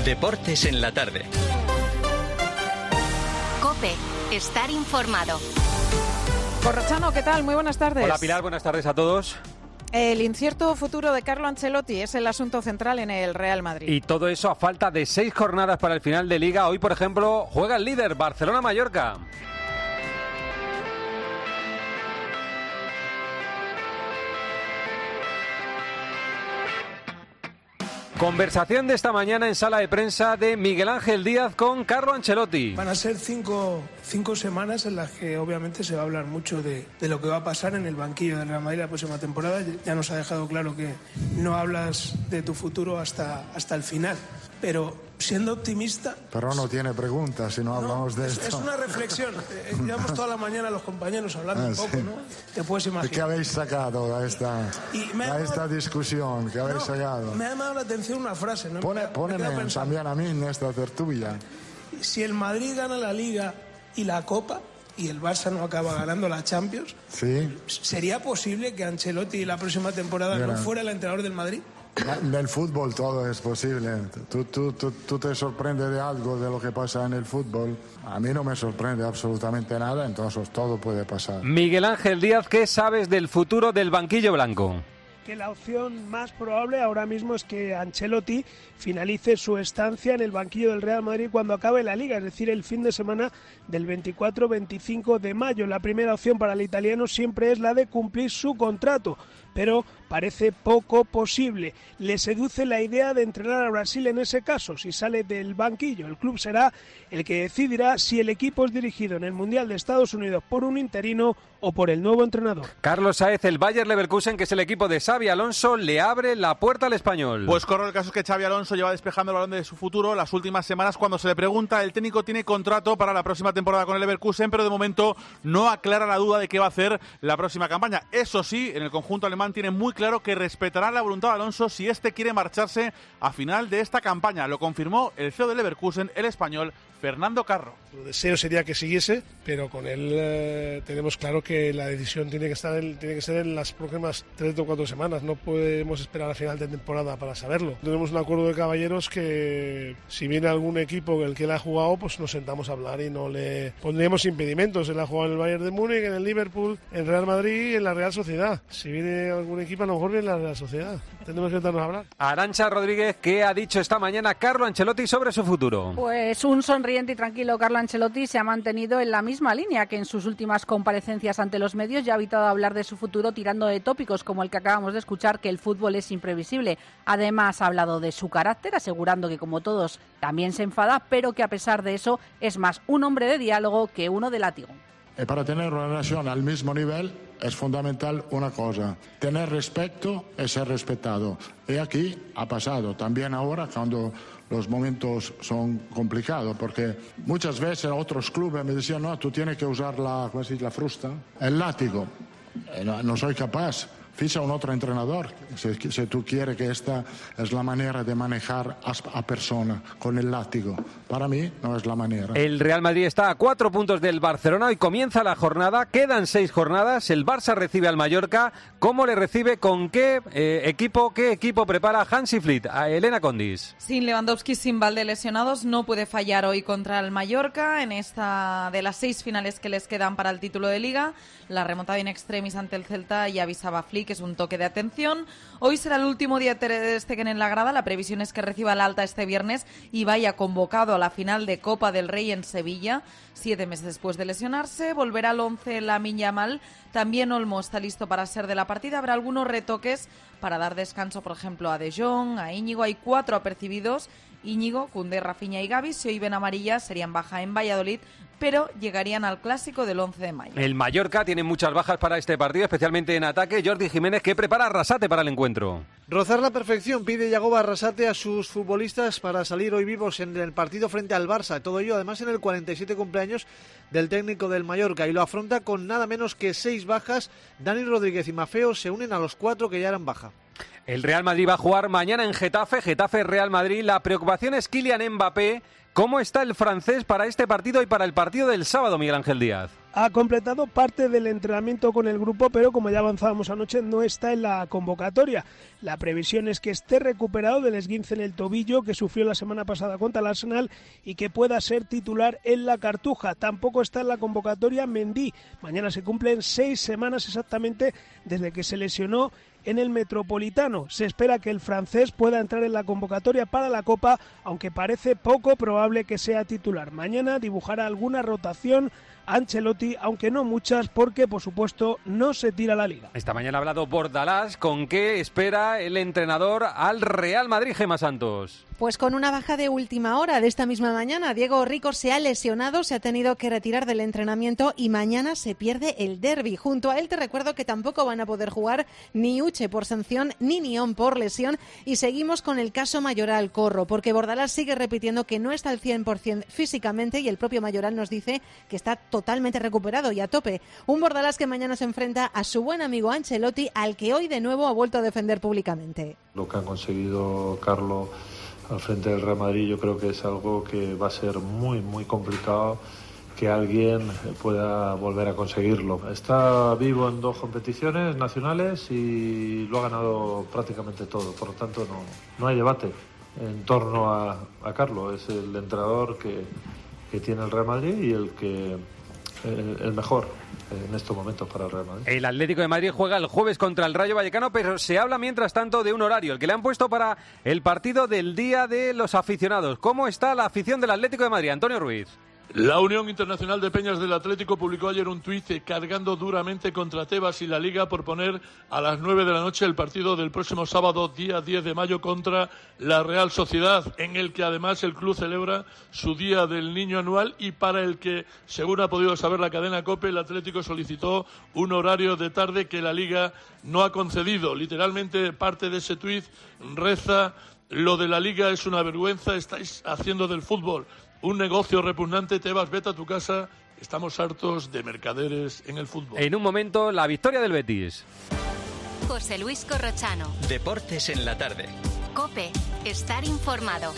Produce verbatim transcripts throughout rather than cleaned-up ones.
Deportes en la tarde. COPE. Estar informado. Corrochano, ¿qué tal? Muy buenas tardes. Hola Pilar, buenas tardes a todos. El incierto futuro de Carlo Ancelotti es el asunto central en el Real Madrid. Y todo eso a falta de seis jornadas para el final de Liga. Hoy, por ejemplo, juega el líder, Barcelona-Mallorca. Conversación de esta mañana en sala de prensa de Miguel Ángel Díaz con Carlo Ancelotti. Van a ser cinco, cinco semanas en las que obviamente se va a hablar mucho de, de lo que va a pasar en el banquillo del Real Madrid la próxima temporada. Ya nos ha dejado claro que no hablas de tu futuro hasta, hasta el final. Pero siendo optimista... Pero no tiene preguntas si no, no hablamos de es, esto. Es una reflexión. Eh, llevamos toda la mañana los compañeros hablando ah, un poco, sí. ¿no? Te puedes imaginar. ¿Qué habéis sacado a esta, a esta discusión? ¿Qué habéis no, sacado? Me ha llamado la atención una frase. ¿no? Pone, me, póneme me también a mí en esta tertulia. Si el Madrid gana la Liga y la Copa y el Barça no acaba ganando la Champions, ¿sí? ¿Sería posible que Ancelotti la próxima temporada Mira. no fuera el entrenador del Madrid? En el fútbol todo es posible. ¿Tú, tú, tú, tú te sorprendes de algo de lo que pasa en el fútbol? A mí no me sorprende absolutamente nada, entonces todo puede pasar. Miguel Ángel Díaz, ¿qué sabes del futuro del banquillo blanco? Que la opción más probable ahora mismo es que Ancelotti finalice su estancia en el banquillo del Real Madrid cuando acabe la Liga, es decir, el fin de semana del veinticuatro veinticinco de mayo. La primera opción para el italiano siempre es la de cumplir su contrato, pero parece poco posible. Le seduce la idea de entrenar a Brasil en ese caso, si sale del banquillo. El club será el que decidirá si el equipo es dirigido en el Mundial de Estados Unidos por un interino o por el nuevo entrenador. Carlos Sáez, el Bayer Leverkusen, que es el equipo de Xabi Alonso, le abre la puerta al español. Pues corre el caso es que Xabi Alonso lleva despejando el balón de su futuro las últimas semanas. Cuando se le pregunta, el técnico tiene contrato para la próxima temporada con el Leverkusen, pero de momento no aclara la duda de qué va a hacer la próxima campaña. Eso sí, en el conjunto alemán tiene muy claro que respetará la voluntad de Alonso si este quiere marcharse a final de esta campaña. Lo confirmó el C E O del Leverkusen, el español Fernando Carro. Su deseo sería que siguiese, pero con él eh, tenemos claro que la decisión tiene que estar en, tiene que ser en las próximas tres o cuatro semanas. No podemos esperar a final de temporada para saberlo. Tenemos un acuerdo de caballeros que si viene algún equipo en el que él ha jugado, pues nos sentamos a hablar y no le pondríamos impedimentos. Él ha jugado en el Bayern de Múnich, en el Liverpool, en Real Madrid y en la Real Sociedad. Si viene algún equipo, a lo mejor viene la Real Sociedad. Tendremos que sentarnos a hablar. Arantxa Rodríguez, ¿qué ha dicho esta mañana Carlo Ancelotti sobre su futuro? Pues un sonriente y tranquilo Carlo Ancelotti se ha mantenido en la misma línea que en sus últimas comparecencias ante los medios. Ya ha evitado hablar de su futuro tirando de tópicos como el que acabamos de escuchar, que el fútbol es imprevisible. Además ha hablado de su carácter, asegurando que como todos también se enfada, pero que a pesar de eso es más un hombre de diálogo que uno de látigo. Y para tener una relación al mismo nivel es fundamental una cosa, tener respeto y ser respetado. Y aquí ha pasado, también ahora cuando los momentos son complicados, porque muchas veces otros clubes me decían, no, tú tienes que usar la, ¿cómo se dice? La frusta, el látigo. No, no soy capaz. Ficha un otro entrenador, si, si tú quieres que esta es la manera de manejar a, a persona con el látigo. Para mí no es la manera. El Real Madrid está a cuatro puntos del Barcelona y comienza la jornada. Quedan seis jornadas. El Barça recibe al Mallorca. ¿Cómo le recibe? ¿Con qué eh, equipo? ¿Qué equipo prepara Hansi Flick? A Elena Condis. Sin Lewandowski, sin Valde lesionados, no puede fallar hoy contra el Mallorca en esta de las seis finales que les quedan para el título de Liga. La remontada in extremis ante el Celta y avisaba Flick, que es un toque de atención. Hoy será el último día de Stegen en la grada. La previsión es que reciba el alta este viernes y vaya convocado a la final de Copa del Rey en Sevilla. Siete meses después de lesionarse, volverá al once Lamine Yamal. También Olmo está listo para ser de la partida. Habrá algunos retoques para dar descanso, por ejemplo, a De Jong, a Íñigo. Hay cuatro apercibidos: Íñigo, Koundé, Rafinha y Gavi. Si hoy ven amarillas, serían baja en Valladolid, pero llegarían al clásico del once de mayo. El Mallorca tiene muchas bajas para este partido, especialmente en ataque. Jordi Jiménez, ¿qué prepara Arrasate para el encuentro? Rozar la perfección pide Yagoba Arrasate a sus futbolistas para salir hoy vivos en el partido frente al Barça. Todo ello además en el cuarenta y siete cumpleaños del técnico del Mallorca, y lo afronta con nada menos que seis bajas. Dani Rodríguez y Mafeo se unen a los cuatro que ya eran baja. El Real Madrid va a jugar mañana en Getafe, Getafe-Real Madrid. La preocupación es Kylian Mbappé. ¿Cómo está el francés para este partido y para el partido del sábado, Miguel Ángel Díaz? ha completado parte del entrenamiento con el grupo, pero como ya avanzábamos anoche, no está en la convocatoria. La previsión es que esté recuperado del esguince en el tobillo que sufrió la semana pasada contra el Arsenal y que pueda ser titular en la Cartuja. Tampoco está en la convocatoria Mendy. Mañana se cumplen seis semanas exactamente desde que se lesionó en el Metropolitano. Se espera que el francés pueda entrar en la convocatoria para la Copa, aunque parece poco probable que sea titular. Mañana dibujará alguna rotación Ancelotti, aunque no muchas, porque por supuesto no se tira la Liga. Esta mañana ha hablado Bordalás. ¿Con qué espera el entrenador al Real Madrid, Gemma Santos? Pues con una baja de última hora de esta misma mañana. Diego Rico se ha lesionado, se ha tenido que retirar del entrenamiento y mañana se pierde el derbi. Junto a él te recuerdo que tampoco van a poder jugar ni Uche por sanción ni Nión por lesión. Y seguimos con el caso Mayoral Corro, porque Bordalás sigue repitiendo que no está al cien por ciento físicamente y el propio Mayoral nos dice que está totalmente recuperado y a tope. Un Bordalás que mañana se enfrenta a su buen amigo Ancelotti, al que hoy de nuevo ha vuelto a defender públicamente. Lo que han conseguido Carlo al frente del Real Madrid, yo creo que es algo que va a ser muy, muy complicado que alguien pueda volver a conseguirlo. Está vivo en dos competiciones nacionales y lo ha ganado prácticamente todo, por lo tanto no, no hay debate en torno a, a Carlo. Es el entrenador que, que tiene el Real Madrid y el que el, el mejor en estos momentos para el Real Madrid. El Atlético de Madrid juega el jueves contra el Rayo Vallecano, pero se habla mientras tanto de un horario, el que le han puesto para el partido del Día de los Aficionados. ¿Cómo está la afición del Atlético de Madrid? Antonio Ruiz. La Unión Internacional de Peñas del Atlético publicó ayer un tuit cargando duramente contra Tebas y la Liga por poner a las nueve de la noche el partido del próximo sábado, día diez de mayo, contra la Real Sociedad, en el que además el club celebra su Día del Niño anual y para el que, según ha podido saber la cadena COPE, el Atlético solicitó un horario de tarde que la Liga no ha concedido. Literalmente parte de ese tuit reza: lo de la Liga es una vergüenza, estáis haciendo del fútbol un negocio repugnante. Tebas, vete a tu casa, estamos hartos de mercaderes en el fútbol. En un momento, la victoria del Betis. José Luis Corrochano. Deportes en la tarde. COPE, estar informado.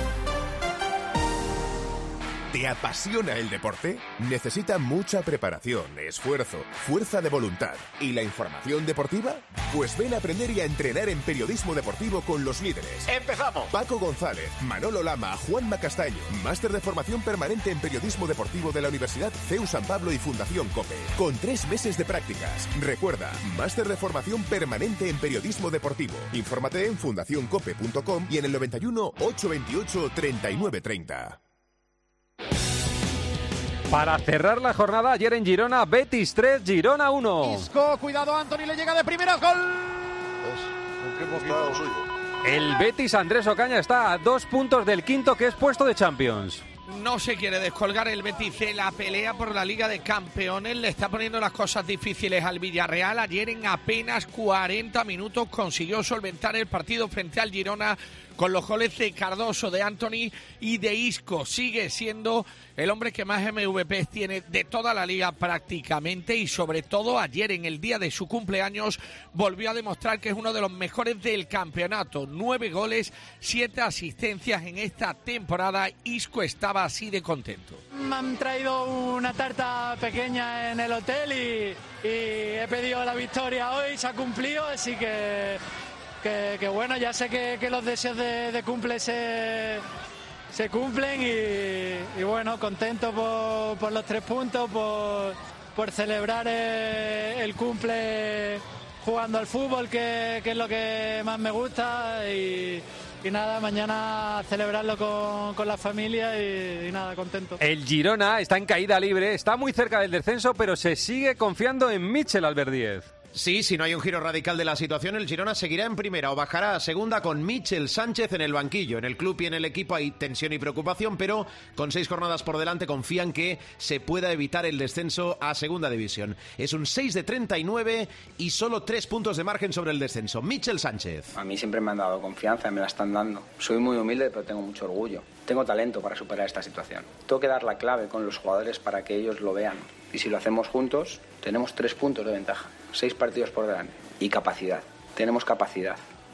¿Te apasiona el deporte? Necesita mucha preparación, esfuerzo, fuerza de voluntad. ¿Y la información deportiva? Pues ven a aprender y a entrenar en periodismo deportivo con los líderes. ¡Empezamos! Paco González, Manolo Lama, Juanma Castaño. Máster de formación permanente en periodismo deportivo de la Universidad C E U San Pablo y Fundación COPE. Con tres meses de prácticas. Recuerda, máster de formación permanente en periodismo deportivo. Infórmate en fundación cope punto com y en el noventa y uno, ochocientos veintiocho, treinta y nueve treinta. Para cerrar la jornada, ayer en Girona, Betis tres, Girona uno. Isco, cuidado, Anthony le llega de primera, gol. El Betis, Andrés Ocaña, está a dos puntos del quinto, que es puesto de Champions. No se quiere descolgar el Betis de la pelea por la Liga de Campeones. Le está poniendo las cosas difíciles al Villarreal. Ayer en apenas cuarenta minutos consiguió solventar el partido frente al Girona con los goles de Cardoso, de Anthony y de Isco. Sigue siendo el hombre que más M V P tiene de toda la liga prácticamente, y sobre todo ayer, en el día de su cumpleaños, volvió a demostrar que es uno de los mejores del campeonato. Nueve goles, siete asistencias en esta temporada. Isco estaba así de contento. Me han traído una tarta pequeña en el hotel y, y he pedido la victoria hoy, se ha cumplido, así que... Que, que bueno, ya sé que, que los deseos de, de cumple se, se cumplen y, y bueno, contento por, por los tres puntos, por, por celebrar el, el cumple jugando al fútbol, que, que es lo que más me gusta, y, y nada, mañana celebrarlo con, con la familia y, y nada, contento. El Girona está en caída libre, está muy cerca del descenso, pero se sigue confiando en Michel Albert. Sí, si no hay un giro radical de la situación, el Girona seguirá en primera o bajará a segunda con Michel Sánchez en el banquillo. En el club y en el equipo hay tensión y preocupación, pero con seis jornadas por delante confían que se pueda evitar el descenso a segunda división. Es un seis de treinta y nueve y solo tres puntos de margen sobre el descenso. Michel Sánchez. A mí siempre me han dado confianza, me la están dando. Soy muy humilde, pero tengo mucho orgullo. Tengo talento para superar esta situación. Tengo que dar la clave con los jugadores para que ellos lo vean. Y si lo hacemos juntos, tenemos tres puntos de ventaja. Seis partidos por delante. Y capacidad. Tenemos capacidad.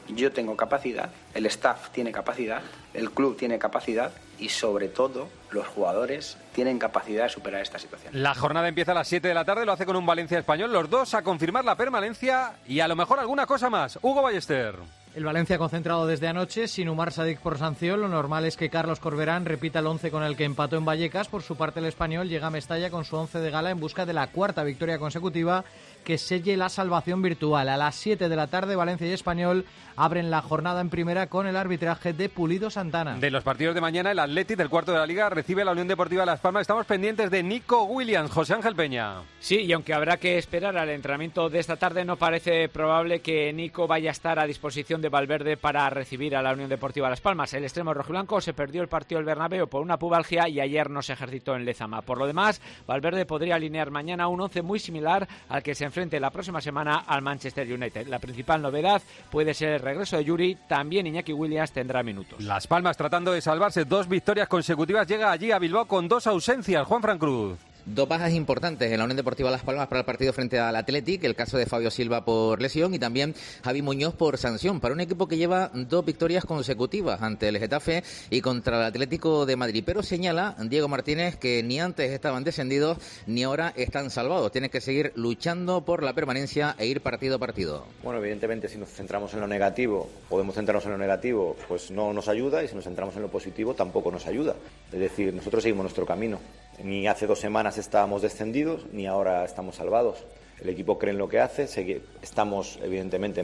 Yo tengo capacidad, el staff tiene capacidad, el club tiene capacidad y sobre todo los jugadores tienen capacidad de superar esta situación. La jornada empieza a las siete de la tarde, lo hace con un Valencia Español, los dos a confirmar la permanencia y a lo mejor alguna cosa más. Hugo Ballester. El Valencia concentrado desde anoche, sin Umar Sadik por sanción. Lo normal es que Carlos Corberán repita el once con el que empató en Vallecas. Por su parte, el español llega a Mestalla con su once de gala en busca de la cuarta victoria consecutiva que selle la salvación virtual. A las siete de la tarde, Valencia y Español abren la jornada en primera con el arbitraje de Pulido Santana. De los partidos de mañana, el Athletic del cuarto de la Liga recibe a la Unión Deportiva Las Palmas. Estamos pendientes de Nico Williams. José Ángel Peña. Sí, y aunque habrá que esperar al entrenamiento de esta tarde, no parece probable que Nico vaya a estar a disposición de Valverde para recibir a la Unión Deportiva Las Palmas. El extremo rojiblanco se perdió el partido del Bernabéu por una pubalgia y ayer no se ejercitó en Lezama. Por lo demás, Valverde podría alinear mañana un once muy similar al que se enfrente la próxima semana al Manchester United. La principal novedad puede ser el regreso de Yuri. También Iñaki Williams tendrá minutos. Las Palmas, tratando de salvarse dos victorias consecutivas, llega allí a Bilbao con dos ausencias. Juanfran Cruz. Dos bajas importantes en la Unión Deportiva Las Palmas para el partido frente al Athletic, el caso de Fabio Silva por lesión y también Javi Muñoz por sanción, para un equipo que lleva dos victorias consecutivas ante el Getafe y contra el Atlético de Madrid. Pero señala Diego Martínez que ni antes estaban descendidos ni ahora están salvados. Tienen que seguir luchando por la permanencia e ir partido a partido. Bueno, evidentemente si nos centramos en lo negativo, podemos centrarnos en lo negativo, pues no nos ayuda, y si nos centramos en lo positivo tampoco nos ayuda. Es decir, nosotros seguimos nuestro camino. Ni hace dos semanas estábamos descendidos, ni ahora estamos salvados. El equipo cree en lo que hace, estamos evidentemente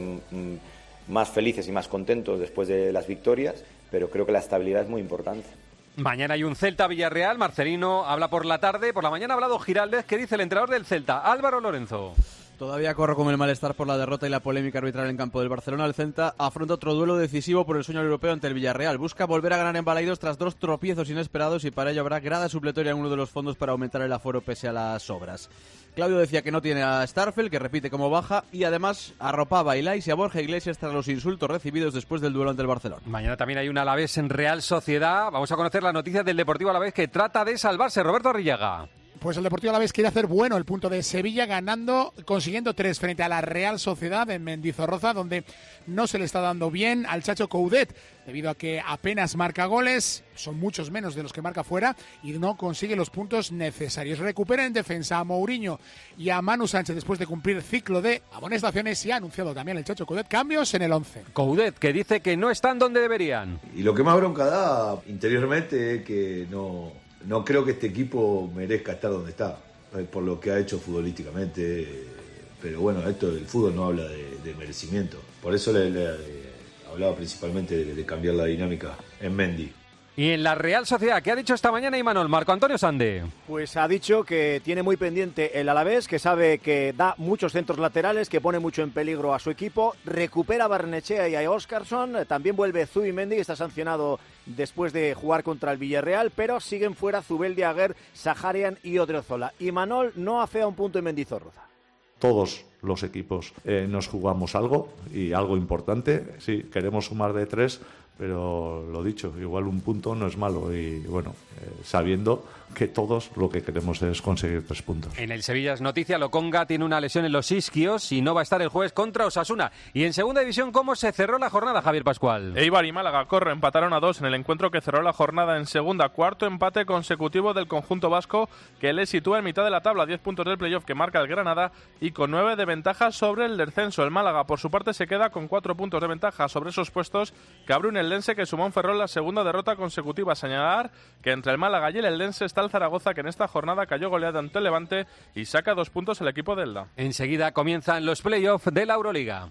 más felices y más contentos después de las victorias, pero creo que la estabilidad es muy importante. Mañana hay un Celta-Villarreal, Marcelino habla por la tarde, por la mañana ha hablado Giraldez. ¿Qué dice el entrenador del Celta, Álvaro Lorenzo? Todavía corro con el malestar por la derrota y la polémica arbitral en campo del Barcelona. El Celta afronta otro duelo decisivo por el sueño europeo ante el Villarreal. Busca volver a ganar en Balaidos tras dos tropiezos inesperados y para ello habrá grada supletoria en uno de los fondos para aumentar el aforo pese a las obras. Claudio decía que no tiene a Starfel, que repite como baja, y además arropaba a Ilais y a Borja Iglesias tras los insultos recibidos después del duelo ante el Barcelona. Mañana también hay un Alavés en Real Sociedad. Vamos a conocer las noticias del Deportivo Alavés que trata de salvarse. Roberto Arrillaga. Pues el Deportivo Alavés quiere hacer bueno el punto de Sevilla, ganando, consiguiendo tres frente a la Real Sociedad en Mendizorroza, donde no se le está dando bien al Chacho Coudet, debido a que apenas marca goles, son muchos menos de los que marca fuera, y no consigue los puntos necesarios. Recupera en defensa a Mourinho y a Manu Sánchez después de cumplir ciclo de amonestaciones, y ha anunciado también el Chacho Coudet cambios en el once. Coudet, que dice que no están donde deberían. Y lo que más bronca da interiormente es que no... No creo que este equipo merezca estar donde está, por lo que ha hecho futbolísticamente, pero bueno, esto del fútbol no habla de, de merecimiento. Por eso le, le, le hablaba principalmente de, de cambiar la dinámica en Mendy. Y en la Real Sociedad, ¿qué ha dicho esta mañana Imanol? Marco Antonio Sande. Pues ha dicho que tiene muy pendiente el Alavés, que sabe que da muchos centros laterales, que pone mucho en peligro a su equipo. Recupera a Barnechea y a Óscarson. También vuelve Zubimendi, que está sancionado después de jugar contra el Villarreal, pero siguen fuera Zubeldia, Aguer, Saharian y Odriozola. Imanol no afea un punto en Mendizorroza. Todos los equipos eh, nos jugamos algo, y algo importante. Sí, queremos sumar de tres, pero lo dicho, igual un punto no es malo, y bueno, eh, sabiendo que todos lo que queremos es conseguir tres puntos. En el Sevilla es noticia, Lokonga tiene una lesión en los isquios y no va a estar el jueves contra Osasuna. Y en segunda división, ¿cómo se cerró la jornada, Javier Pascual? Eibar y Málaga Corro empataron a dos en el encuentro que cerró la jornada en segunda. Cuarto empate consecutivo del conjunto vasco, que le sitúa en mitad de la tabla, diez puntos del playoff que marca el Granada y con nueve de ventaja sobre el descenso. El Málaga, por su parte, se queda con cuatro puntos de ventaja sobre esos puestos que abre un Eldense que sumó en Ferrol la segunda derrota consecutiva. Señalar que entre el Málaga y el Eldense está el Zaragoza, que en esta jornada cayó goleado ante el Levante y saca dos puntos el equipo de Elda. Enseguida comienzan los playoffs de la Euroliga.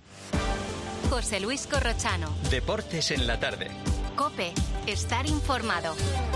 José Luis Corrochano. Deportes en la tarde. COPE. Estar informado.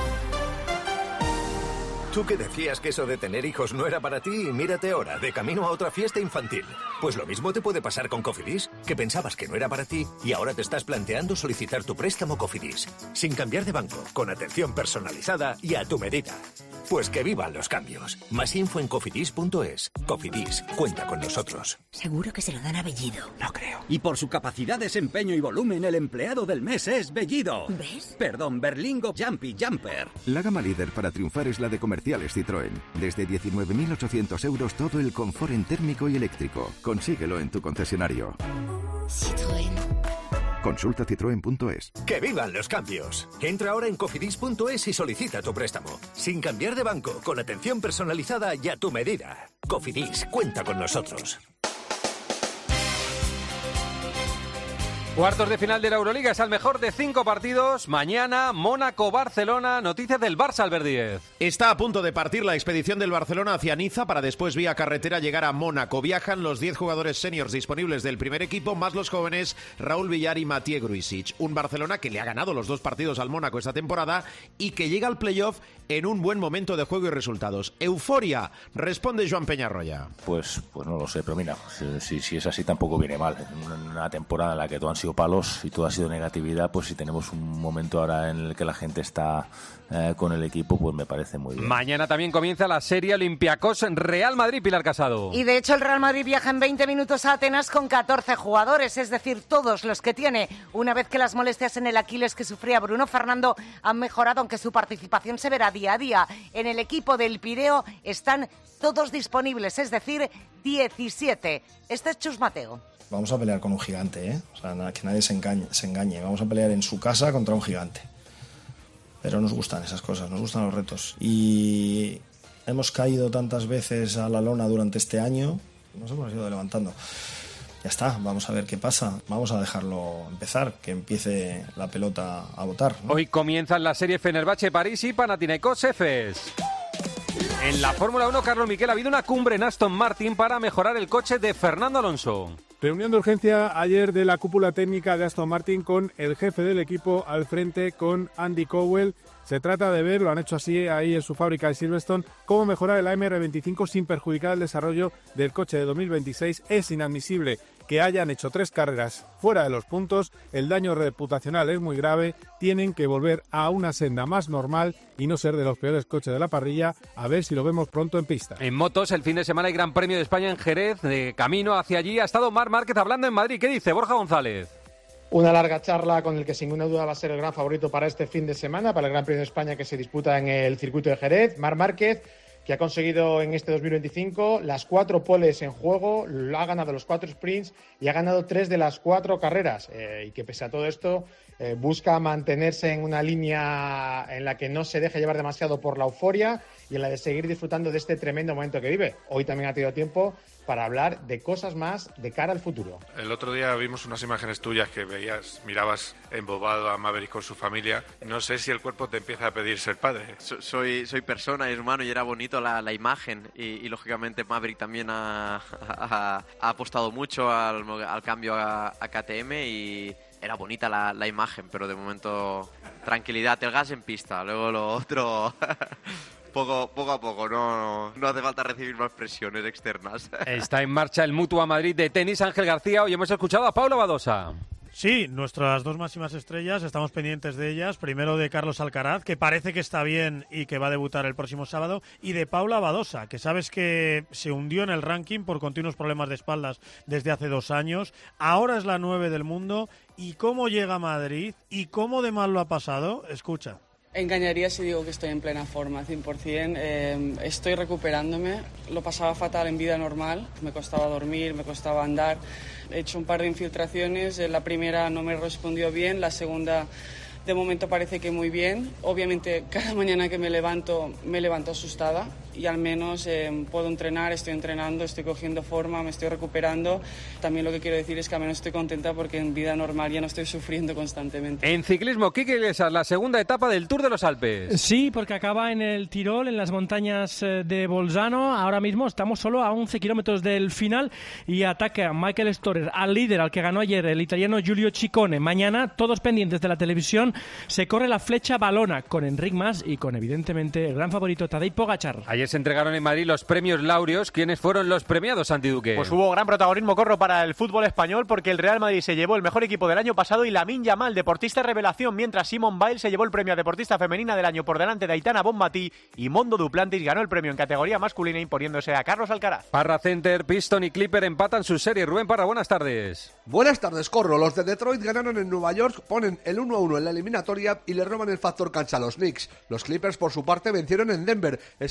Tú que decías que eso de tener hijos no era para ti, mírate ahora, de camino a otra fiesta infantil. Pues lo mismo te puede pasar con Cofidis, que pensabas que no era para ti y ahora te estás planteando solicitar tu préstamo Cofidis, sin cambiar de banco, con atención personalizada y a tu medida. Pues que vivan los cambios. Más info en cofidis punto es. Cofidis, cuenta con nosotros. Seguro que se lo dan a Bellido. No creo. Y por su capacidad, desempeño y volumen, el empleado del mes es Bellido. ¿Ves? Perdón, Berlingo Jumpy Jumper. La gama líder para triunfar es la de Comerciales Citroën. Desde diecinueve mil ochocientos euros todo el confort en térmico y eléctrico. Consíguelo en tu concesionario. Citroën. Consulta citroen punto es. ¡Que vivan los cambios! Entra ahora en cofidis punto es y solicita tu préstamo. Sin cambiar de banco, con atención personalizada y a tu medida. Cofidis, cuenta con nosotros. Cuartos de final de la Euroliga, es al mejor de cinco partidos. Mañana, Mónaco-Barcelona. Noticias del Barça, Albert Díez. Está a punto de partir la expedición del Barcelona hacia Niza para después vía carretera llegar a Mónaco. Viajan los diez jugadores seniors disponibles del primer equipo, más los jóvenes Raúl Villar y Mathieu Gruisic. Un Barcelona que le ha ganado los dos partidos al Mónaco esta temporada y que llega al playoff en un buen momento de juego y resultados. Euforia, responde Joan Peñarroya. Pues, pues no lo sé, pero mira, si, si es así tampoco viene mal. En una temporada en la que todo han sido palos y todo ha sido negatividad, pues si tenemos un momento ahora en el que la gente está eh, con el equipo, pues me parece muy bien. Mañana también comienza la serie Olympiacos Real Madrid, Pilar Casado. Y de hecho el Real Madrid viaja en veinte minutos a Atenas con catorce jugadores, es decir, todos los que tiene, una vez que las molestias en el Aquiles que sufría Bruno Fernando han mejorado, aunque su participación se verá día a día. En el equipo del Pireo están todos disponibles, es decir, diecisiete. Este es Chus Mateo. Vamos a pelear con un gigante, ¿eh? O sea, que nadie se engañe, se engañe. Vamos a pelear en su casa contra un gigante. Pero nos gustan esas cosas, nos gustan los retos. Y hemos caído tantas veces a la lona durante este año, nos hemos ido levantando. Ya está, vamos a ver qué pasa. Vamos a dejarlo empezar, que empiece la pelota a botar, ¿no? Hoy comienzan la serie Fenerbahce-París y Panathinaikos-Efes. En la Fórmula uno, Carlos Miquel, ha habido una cumbre en Aston Martin para mejorar el coche de Fernando Alonso. Reunión de urgencia ayer de la cúpula técnica de Aston Martin con el jefe del equipo al frente, con Andy Cowell. Se trata de ver, lo han hecho así ahí en su fábrica de Silverstone, cómo mejorar el A M R veinticinco sin perjudicar el desarrollo del coche de dos mil veintiséis. Es inadmisible que hayan hecho tres carreras fuera de los puntos, el daño reputacional es muy grave, tienen que volver a una senda más normal y no ser de los peores coches de la parrilla, a ver si lo vemos pronto en pista. En motos, el fin de semana hay Gran Premio de España en Jerez, de camino hacia allí ha estado Marc Márquez hablando en Madrid. ¿Qué dice Borja González? Una larga charla con el que sin ninguna duda va a ser el gran favorito para este fin de semana, para el Gran Premio de España que se disputa en el circuito de Jerez. Marc Márquez, que ha conseguido en este dos mil veinticinco las cuatro poles en juego, ha ganado los cuatro sprints y ha ganado tres de las cuatro carreras. Eh, y que pese a todo esto eh, busca mantenerse en una línea en la que no se deje llevar demasiado por la euforia y en la de seguir disfrutando de este tremendo momento que vive. Hoy también ha tenido tiempo para hablar de cosas más de cara al futuro. El otro día vimos unas imágenes tuyas que veías, mirabas embobado a Maverick con su familia. No sé si el cuerpo te empieza a pedir ser padre. So, soy, soy persona y es humano y era bonito la, la imagen y, y lógicamente Maverick también ha, ha, ha apostado mucho al, al cambio a, a K T M y era bonita la, la imagen, pero de momento tranquilidad, el gas en pista, luego lo otro... Poco, poco a poco, no, no hace falta recibir más presiones externas. Está en marcha el Mutua Madrid de tenis, Ángel García. Hoy hemos escuchado a Paula Badosa. Sí, nuestras dos máximas estrellas, estamos pendientes de ellas. Primero de Carlos Alcaraz, que parece que está bien y que va a debutar el próximo sábado. Y de Paula Badosa, que sabes que se hundió en el ranking por continuos problemas de espaldas desde hace dos años. Ahora es la nueve del mundo. ¿Y cómo llega a Madrid? ¿Y cómo de mal lo ha pasado? Escucha. Engañaría si digo que estoy en plena forma, cien por ciento. Eh, estoy recuperándome. Lo pasaba fatal en vida normal. Me costaba dormir, me costaba andar. He hecho un par de infiltraciones. La primera no me respondió bien. La segunda, de momento, parece que muy bien. Obviamente, cada mañana que me levanto, me levanto asustada. Y al menos eh, puedo entrenar, estoy entrenando, estoy cogiendo forma, me estoy recuperando. También lo que quiero decir es que al menos estoy contenta porque en vida normal ya no estoy sufriendo constantemente. En ciclismo, Quique Iglesias, la segunda etapa del Tour de los Alpes. Sí, porque acaba en el Tirol, en las montañas de Bolzano. Ahora mismo estamos solo a once kilómetros del final y ataca Michael Storer al líder, al que ganó ayer el italiano Giulio Ciccone. Mañana, todos pendientes de la televisión, se corre la flecha Valona con Enric Mas y con, evidentemente, el gran favorito Tadej Pogačar. Ayer se entregaron en Madrid los premios Laureos. ¿Quiénes fueron los premiados, Santi Duque? Pues hubo gran protagonismo, Corro, para el fútbol español porque el Real Madrid se llevó el mejor equipo del año pasado y Lamine Yamal, deportista revelación, mientras Simone Biles se llevó el premio a deportista femenina del año por delante de Aitana Bonmatí y Mondo Duplantis ganó el premio en categoría masculina imponiéndose a Carlos Alcaraz. Parra Center, Piston y Clipper empatan su serie. Rubén Parra, buenas tardes. Buenas tardes, Corro. Los de Detroit ganaron en Nueva York, ponen el uno a uno en la eliminatoria y le roban el factor cancha a los Knicks. Los Clippers, por su parte, vencieron en Denver, exhibición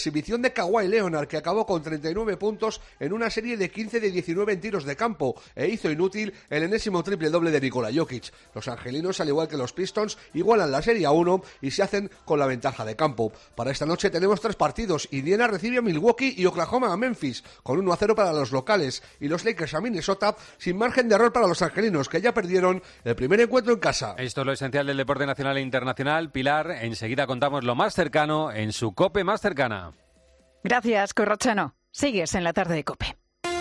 de Kawhi Leonard, que acabó con treinta y nueve puntos en una serie de quince de diecinueve en tiros de campo e hizo inútil el enésimo triple doble de Nikola Jokic. Los angelinos, al igual que los Pistons, igualan la serie a uno y se hacen con la ventaja de campo. Para esta noche tenemos tres partidos. Indiana recibe a Milwaukee y Oklahoma a Memphis, con uno a cero para los locales, y los Lakers a Minnesota, sin margen de error para los angelinos, que ya perdieron el primer encuentro en casa. Esto es lo esencial del deporte nacional e internacional. Pilar, enseguida contamos lo más cercano en su COPE más cercana. Gracias, Corrochano. Sigues en la tarde de COPE.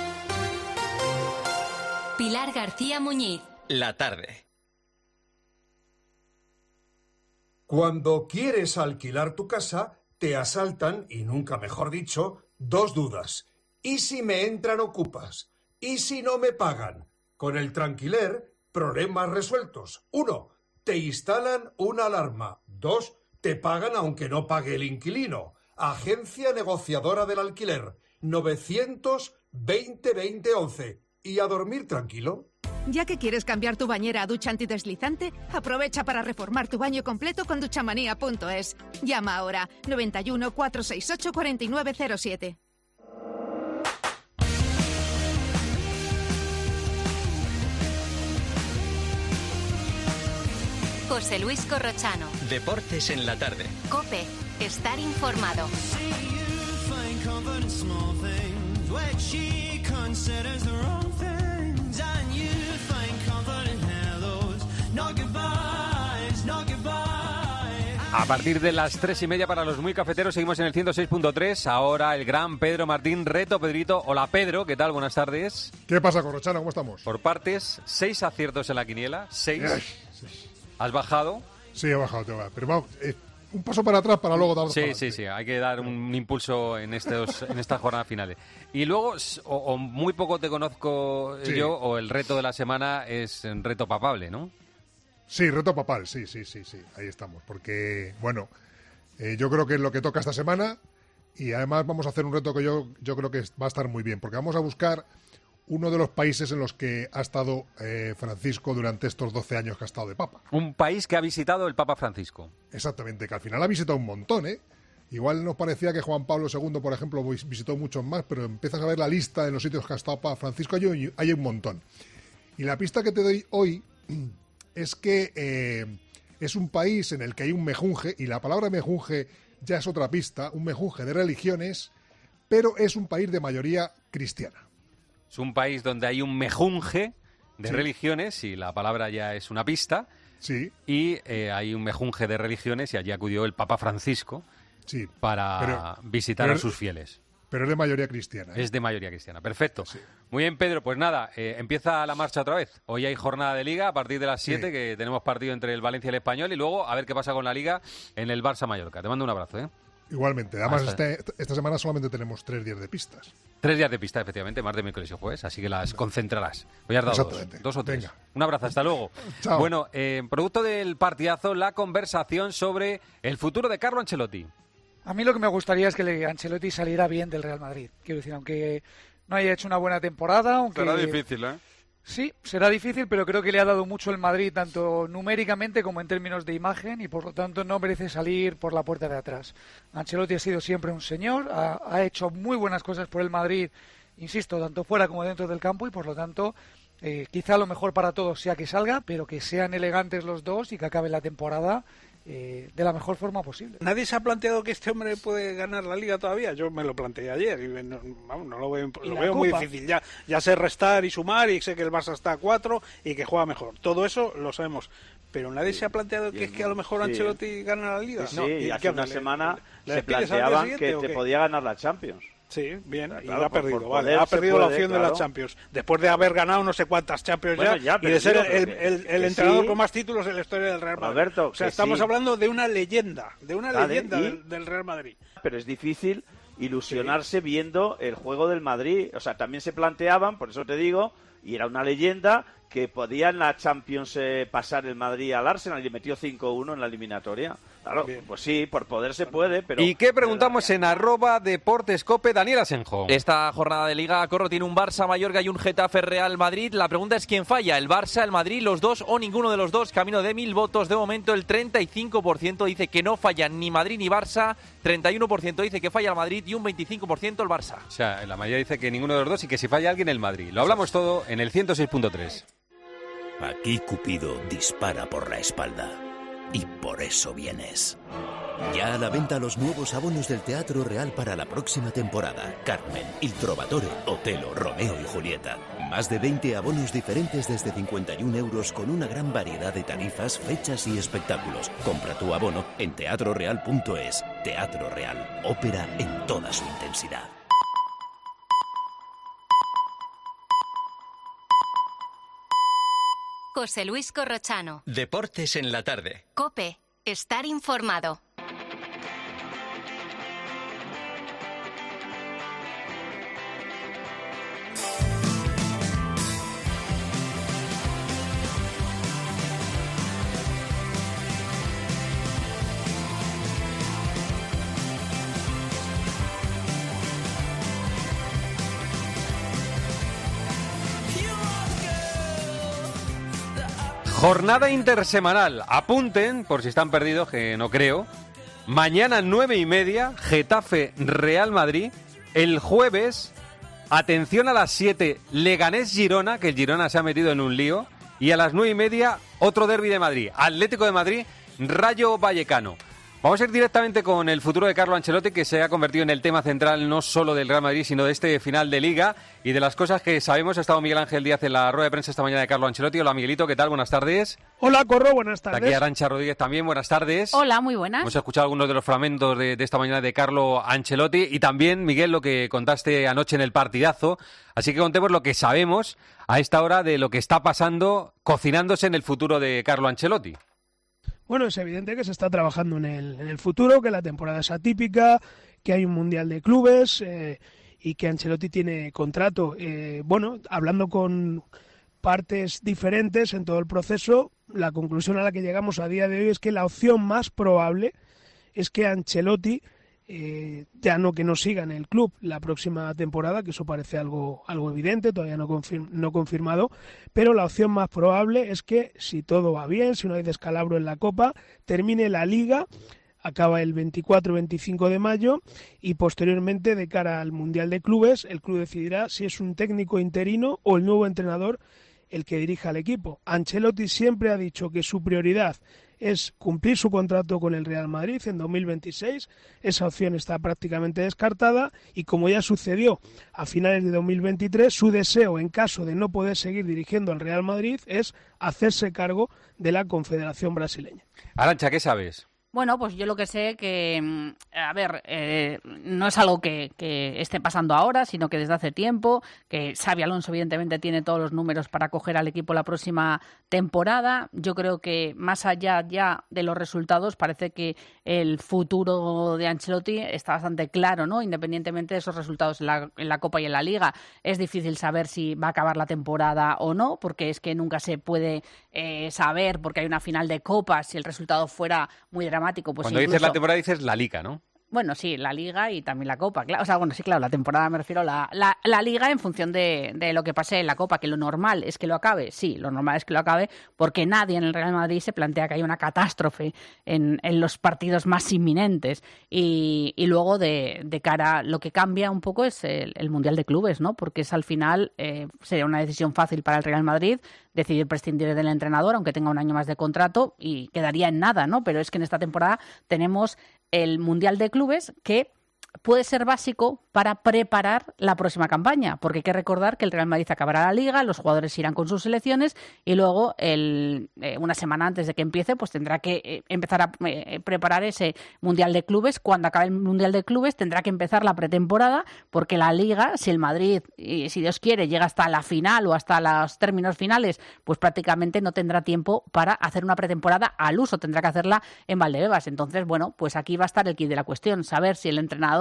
Pilar García Muñiz. La tarde. Cuando quieres alquilar tu casa, te asaltan, y nunca mejor dicho, dos dudas. ¿Y si me entran ocupas? ¿Y si no me pagan? Con el Tranquiler, problemas resueltos. Uno, te instalan una alarma. Dos, te pagan aunque no pague el inquilino. Agencia negociadora del alquiler. novecientos veinte veinte once. ¿Y a dormir tranquilo? Ya que quieres cambiar tu bañera a ducha antideslizante, aprovecha para reformar tu baño completo con duchamanía punto es. Llama ahora noventa y uno, cuatrocientos sesenta y ocho, cuarenta y nueve cero siete. José Luis Corrochano. Deportes en la tarde. COPE. Estar informado. A partir de las tres y media para los muy cafeteros seguimos en el ciento seis punto tres. Ahora el gran Pedro Martín, reto Pedrito. Hola Pedro, ¿qué tal? Buenas tardes. ¿Qué pasa, Corrochano? ¿Cómo estamos? Por partes, seis aciertos en la quiniela, seis. Sí. ¿Has bajado? Sí, he bajado, tengo, pero vamos, eh, un paso para atrás para luego dar Sí, para sí, sí, hay que dar un impulso en estos en estas jornadas finales. Y luego, o, o muy poco te conozco Sí. yo, o el reto de la semana es un reto papable, ¿no? Sí, reto papal, sí, sí, sí, sí, ahí estamos. Porque, bueno, eh, yo creo que es lo que toca esta semana y además vamos a hacer un reto que yo, yo creo que va a estar muy bien, porque vamos a buscar uno de los países en los que ha estado eh, Francisco durante estos doce años que ha estado de Papa. Un país que ha visitado el Papa Francisco. Exactamente, que al final ha visitado un montón, ¿eh? Igual nos parecía que Juan Pablo segundo, por ejemplo, vis- visitó muchos más, pero empiezas a ver la lista de los sitios que ha estado Papa Francisco, hay, hay un montón. Y la pista que te doy hoy es que eh, es un país en el que hay un mejunje, y la palabra mejunje ya es otra pista, un mejunje de religiones, pero es un país de mayoría cristiana. Es un país donde hay un mejunje de Sí. religiones, y la palabra ya es una pista. Sí. Y eh, hay un mejunje de religiones, y allí acudió el Papa Francisco Sí. para Pero- visitar pero- a sus fieles. Pero es de mayoría cristiana. ¿eh? Es de mayoría cristiana, perfecto. Muy bien, Pedro, pues nada, eh, empieza la marcha otra vez. Hoy hay jornada de Liga a partir de las siete, Sí. que tenemos partido entre el Valencia y el Español, y luego a ver qué pasa con la Liga en el Barça-Mallorca. Te mando un abrazo, ¿eh? Igualmente. Además, Hasta- este- esta semana solamente tenemos tres días de pistas. Tres días de pista, efectivamente, martes, miércoles y jueves, así que las concentrarás. Hoy has dado dos, Exactamente. dos o tres. Venga. Un abrazo, hasta luego. Chao. Bueno, eh, producto del partidazo, la conversación sobre el futuro de Carlo Ancelotti. A mí lo que me gustaría es que le- Ancelotti saliera bien del Real Madrid. Quiero decir, aunque no haya hecho una buena temporada, aunque... Será difícil, ¿eh? Sí, será difícil, pero creo que le ha dado mucho el Madrid, tanto numéricamente como en términos de imagen, y por lo tanto no merece salir por la puerta de atrás. Ancelotti ha sido siempre un señor, ha, ha hecho muy buenas cosas por el Madrid, insisto, tanto fuera como dentro del campo, y por lo tanto eh, quizá lo mejor para todos sea que salga, pero que sean elegantes los dos y que acabe la temporada eh, de la mejor forma posible. ¿Nadie se ha planteado que este hombre puede ganar la Liga todavía? Yo me lo planteé ayer y no, vamos, no lo veo, ¿Y lo la veo muy Copa? difícil. Ya, ya sé restar y sumar y sé que el Barça está a cuatro y que juega mejor. Todo eso lo sabemos. Pero nadie se ha planteado que es que a lo mejor Sí. Ancelotti gana la Liga. Sí, No, y hace qué una onda? ¿Le- semana le se despides al día planteaban siguiente que o te qué? podía ganar la Champions. Sí, bien, y Claro, la ha por- perdido, por vale, poder ha se perdido la puede, opción de la claro. Champions, después de haber ganado no sé cuántas Champions Bueno, ya, ya, y pero de ser digo, el, pero el- que- el que entrenador sí. con más títulos en la historia del Real Madrid. Roberto, o sea, que estamos sí. hablando de una leyenda, de una Vale, leyenda ¿y? del, del Real Madrid. Pero es difícil ilusionarse viendo el juego del Madrid. O sea, también se planteaban, por eso te digo, y era una leyenda que podía en la Champions eh, pasar el Madrid al Arsenal y le metió cinco uno en la eliminatoria. Claro, bien. Pues sí, por poder se puede, pero... ¿Y qué preguntamos en arroba deportescope? Daniel Asenjo. Esta jornada de Liga, Corro, tiene un Barça Mallorca y un Getafe Real Madrid. La pregunta es quién falla, el Barça, el Madrid, los dos o ninguno de los dos. Camino de mil votos. De momento el treinta y cinco por ciento dice que no fallan ni Madrid ni Barça, treinta y uno por ciento dice que falla el Madrid y un veinticinco por ciento el Barça. O sea, la mayoría dice que ninguno de los dos y que si falla alguien el Madrid. Lo hablamos todo en el ciento seis punto tres. Aquí Cupido dispara por la espalda. Y por eso vienes. Ya a la venta los nuevos abonos del Teatro Real para la próxima temporada. Carmen, Il Trovatore, Otelo, Romeo y Julieta. Más de veinte abonos diferentes desde cincuenta y un euros con una gran variedad de tarifas, fechas y espectáculos. Compra tu abono en teatro real punto es. Teatro Real, ópera en toda su intensidad. José Luis Corrochano. Deportes en la tarde. COPE. Estar informado. Jornada intersemanal. Apunten, por si están perdidos, que no creo. Mañana nueve y media, Getafe Real Madrid. El jueves, atención a las siete, Leganés Girona, que el Girona se ha metido en un lío. Y a las nueve y media, otro derbi de Madrid. Atlético de Madrid, Rayo Vallecano. Vamos a ir directamente con el futuro de Carlo Ancelotti, que se ha convertido en el tema central no solo del Real Madrid, sino de este final de Liga y de las cosas que sabemos. Ha estado Miguel Ángel Díaz en la rueda de prensa esta mañana de Carlo Ancelotti. Hola, Miguelito, ¿qué tal? Buenas tardes. Hola, Corro, buenas tardes. Aquí Arantxa Rodríguez también, buenas tardes. Hola, muy buenas. Hemos escuchado algunos de los fragmentos de, de esta mañana de Carlo Ancelotti y también, Miguel, lo que contaste anoche en el partidazo. Así que contemos lo que sabemos a esta hora de lo que está pasando, cocinándose en el futuro de Carlo Ancelotti. Bueno, es evidente que se está trabajando en el, en el futuro, que la temporada es atípica, que hay un Mundial de Clubes eh, y que Ancelotti tiene contrato. Eh, bueno, hablando con partes diferentes en todo el proceso, la conclusión a la que llegamos a día de hoy es que la opción más probable es que Ancelotti eh, ya no que no siga en el club la próxima temporada, que eso parece algo, algo evidente, todavía no, confirm, no confirmado, pero la opción más probable es que si todo va bien, si no hay descalabro en la Copa, termine la Liga, acaba el veinticuatro veinticinco de mayo y posteriormente de cara al Mundial de Clubes el club decidirá si es un técnico interino o el nuevo entrenador el que dirija al equipo. Ancelotti siempre ha dicho que su prioridad es cumplir su contrato con el Real Madrid en dos mil veintiséis. Esa opción está prácticamente descartada y, como ya sucedió a finales de dos mil veintitrés, su deseo, en caso de no poder seguir dirigiendo al Real Madrid, es hacerse cargo de la Confederación Brasileña. Arantxa, ¿qué sabes? Bueno, pues yo lo que sé que, a ver, eh, no es algo que, que esté pasando ahora, sino que desde hace tiempo, que Xabi Alonso evidentemente tiene todos los números para coger al equipo la próxima temporada. Yo creo que más allá ya de los resultados, parece que el futuro de Ancelotti está bastante claro, ¿no? Independientemente de esos resultados en la, en la Copa y en la Liga. Es difícil saber si va a acabar la temporada o no, porque es que nunca se puede eh, saber, porque hay una final de Copa, si el resultado fuera muy dramático. Pues Cuando incluso... dices la temporada dices la Liga, ¿no? Bueno, sí, la Liga y también la Copa. Claro, o sea, bueno, sí, claro, la temporada me refiero a la, la, la Liga en función de, de lo que pase en la Copa, que lo normal es que lo acabe. Sí, lo normal es que lo acabe porque nadie en el Real Madrid se plantea que hay una catástrofe en, en los partidos más inminentes. Y, y luego, de, de cara, lo que cambia un poco es el, el Mundial de Clubes, ¿no? Porque es al final, eh, sería una decisión fácil para el Real Madrid decidir prescindir del entrenador, aunque tenga un año más de contrato, y quedaría en nada, ¿no? Pero es que en esta temporada tenemos el Mundial de Clubes, que puede ser básico para preparar la próxima campaña, porque hay que recordar que el Real Madrid acabará la Liga, los jugadores irán con sus selecciones y luego, el, eh, una semana antes de que empiece, pues tendrá que eh, empezar a eh, preparar ese Mundial de Clubes. Cuando acabe el Mundial de Clubes tendrá que empezar la pretemporada, porque la Liga, si el Madrid, y si Dios quiere, llega hasta la final o hasta los términos finales, pues prácticamente no tendrá tiempo para hacer una pretemporada al uso, tendrá que hacerla en Valdebebas. Entonces, bueno, pues aquí va a estar el quid de la cuestión, saber si el entrenador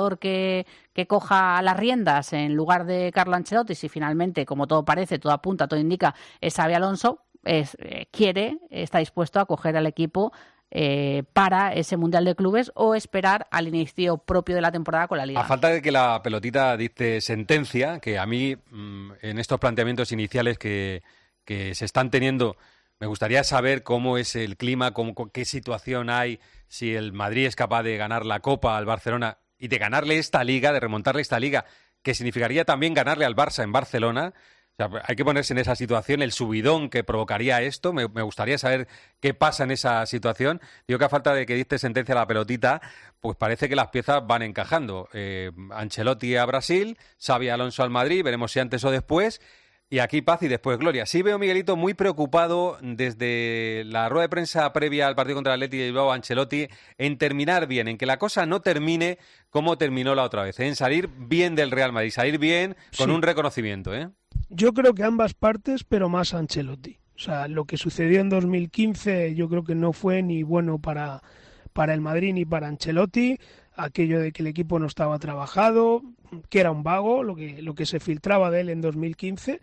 entrenador que, que coja las riendas en lugar de Carlo Ancelotti, si finalmente, como todo parece, todo apunta, todo indica, es Xabi Alonso, es, eh, quiere, está dispuesto a coger al equipo Eh, para ese Mundial de Clubes o esperar al inicio propio de la temporada con la Liga. A falta de que la pelotita dicte sentencia, que a mí mmm, en estos planteamientos iniciales que, que se están teniendo, me gustaría saber cómo es el clima, cómo, qué situación hay, si el Madrid es capaz de ganar la Copa al Barcelona y de ganarle esta Liga, de remontarle esta Liga, que significaría también ganarle al Barça en Barcelona. O sea, hay que ponerse en esa situación, el subidón que provocaría esto. Me, me gustaría saber qué pasa en esa situación. Digo que a falta de que dicte sentencia la pelotita, pues parece que las piezas van encajando. Eh, Ancelotti a Brasil, Xabi Alonso al Madrid, veremos si antes o después. Y aquí paz y después gloria. Sí veo a Miguelito muy preocupado desde la rueda de prensa previa al partido contra el Athletic de Bilbao, Ancelotti, en terminar bien, en que la cosa no termine como terminó la otra vez, ¿eh? En salir bien del Real Madrid, salir bien con Sí. un reconocimiento, ¿eh? Yo creo que ambas partes, pero más Ancelotti. O sea, lo que sucedió en dos mil quince yo creo que no fue ni bueno para, para el Madrid ni para Ancelotti. Aquello de que el equipo no estaba trabajado, que era un vago, lo que, lo que se filtraba de él en dos mil quince.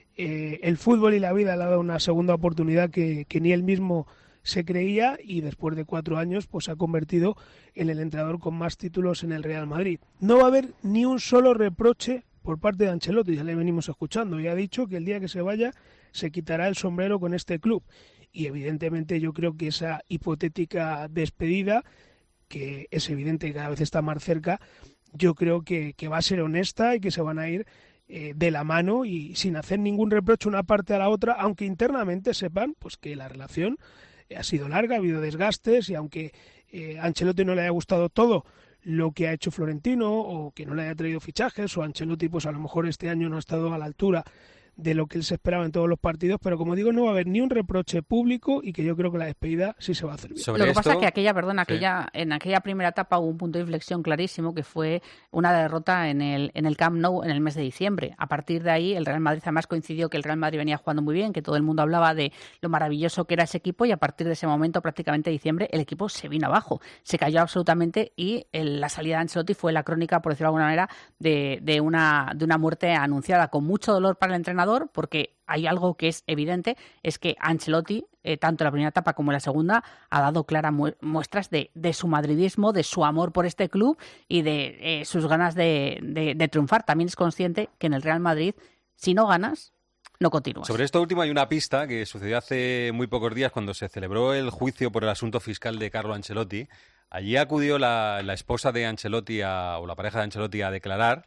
Eh, el fútbol y la vida le ha dado una segunda oportunidad que, que ni él mismo se creía y después de cuatro años pues se ha convertido en el entrenador con más títulos en el Real Madrid. No va a haber ni un solo reproche por parte de Ancelotti, ya le venimos escuchando, y ha dicho que el día que se vaya se quitará el sombrero con este club. Y evidentemente yo creo que esa hipotética despedida, que es evidente que cada vez está más cerca, yo creo que, que va a ser honesta y que se van a ir eh, de la mano y sin hacer ningún reproche una parte a la otra, aunque internamente sepan pues que la relación ha sido larga, ha habido desgastes y aunque eh, a Ancelotti no le haya gustado todo lo que ha hecho Florentino o que no le haya traído fichajes o Ancelotti pues a lo mejor este año no ha estado a la altura de lo que él se esperaba en todos los partidos, pero como digo, no va a haber ni un reproche público y que yo creo que la despedida sí se va a hacer bien. Lo que pasa es que aquella, perdón, aquella, sí. en aquella primera etapa hubo un punto de inflexión clarísimo que fue una derrota en el, en el Camp Nou en el mes de diciembre. A partir de ahí, el Real Madrid además coincidió que el Real Madrid venía jugando muy bien, que todo el mundo hablaba de lo maravilloso que era ese equipo y a partir de ese momento, prácticamente diciembre, el equipo se vino abajo, se cayó absolutamente y el, la salida de Ancelotti fue la crónica, por decirlo de alguna manera, de, de, una, de una muerte anunciada con mucho dolor para el entrenador, porque hay algo que es evidente, es que Ancelotti, eh, tanto en la primera etapa como en la segunda, ha dado claras mu- muestras de, de su madridismo, de su amor por este club y de eh, sus ganas de, de, de triunfar. También es consciente que en el Real Madrid, si no ganas, no continúas. Sobre esto último hay una pista que sucedió hace muy pocos días cuando se celebró el juicio por el asunto fiscal de Carlo Ancelotti. Allí acudió la, la esposa de Ancelotti a, o la pareja de Ancelotti a declarar.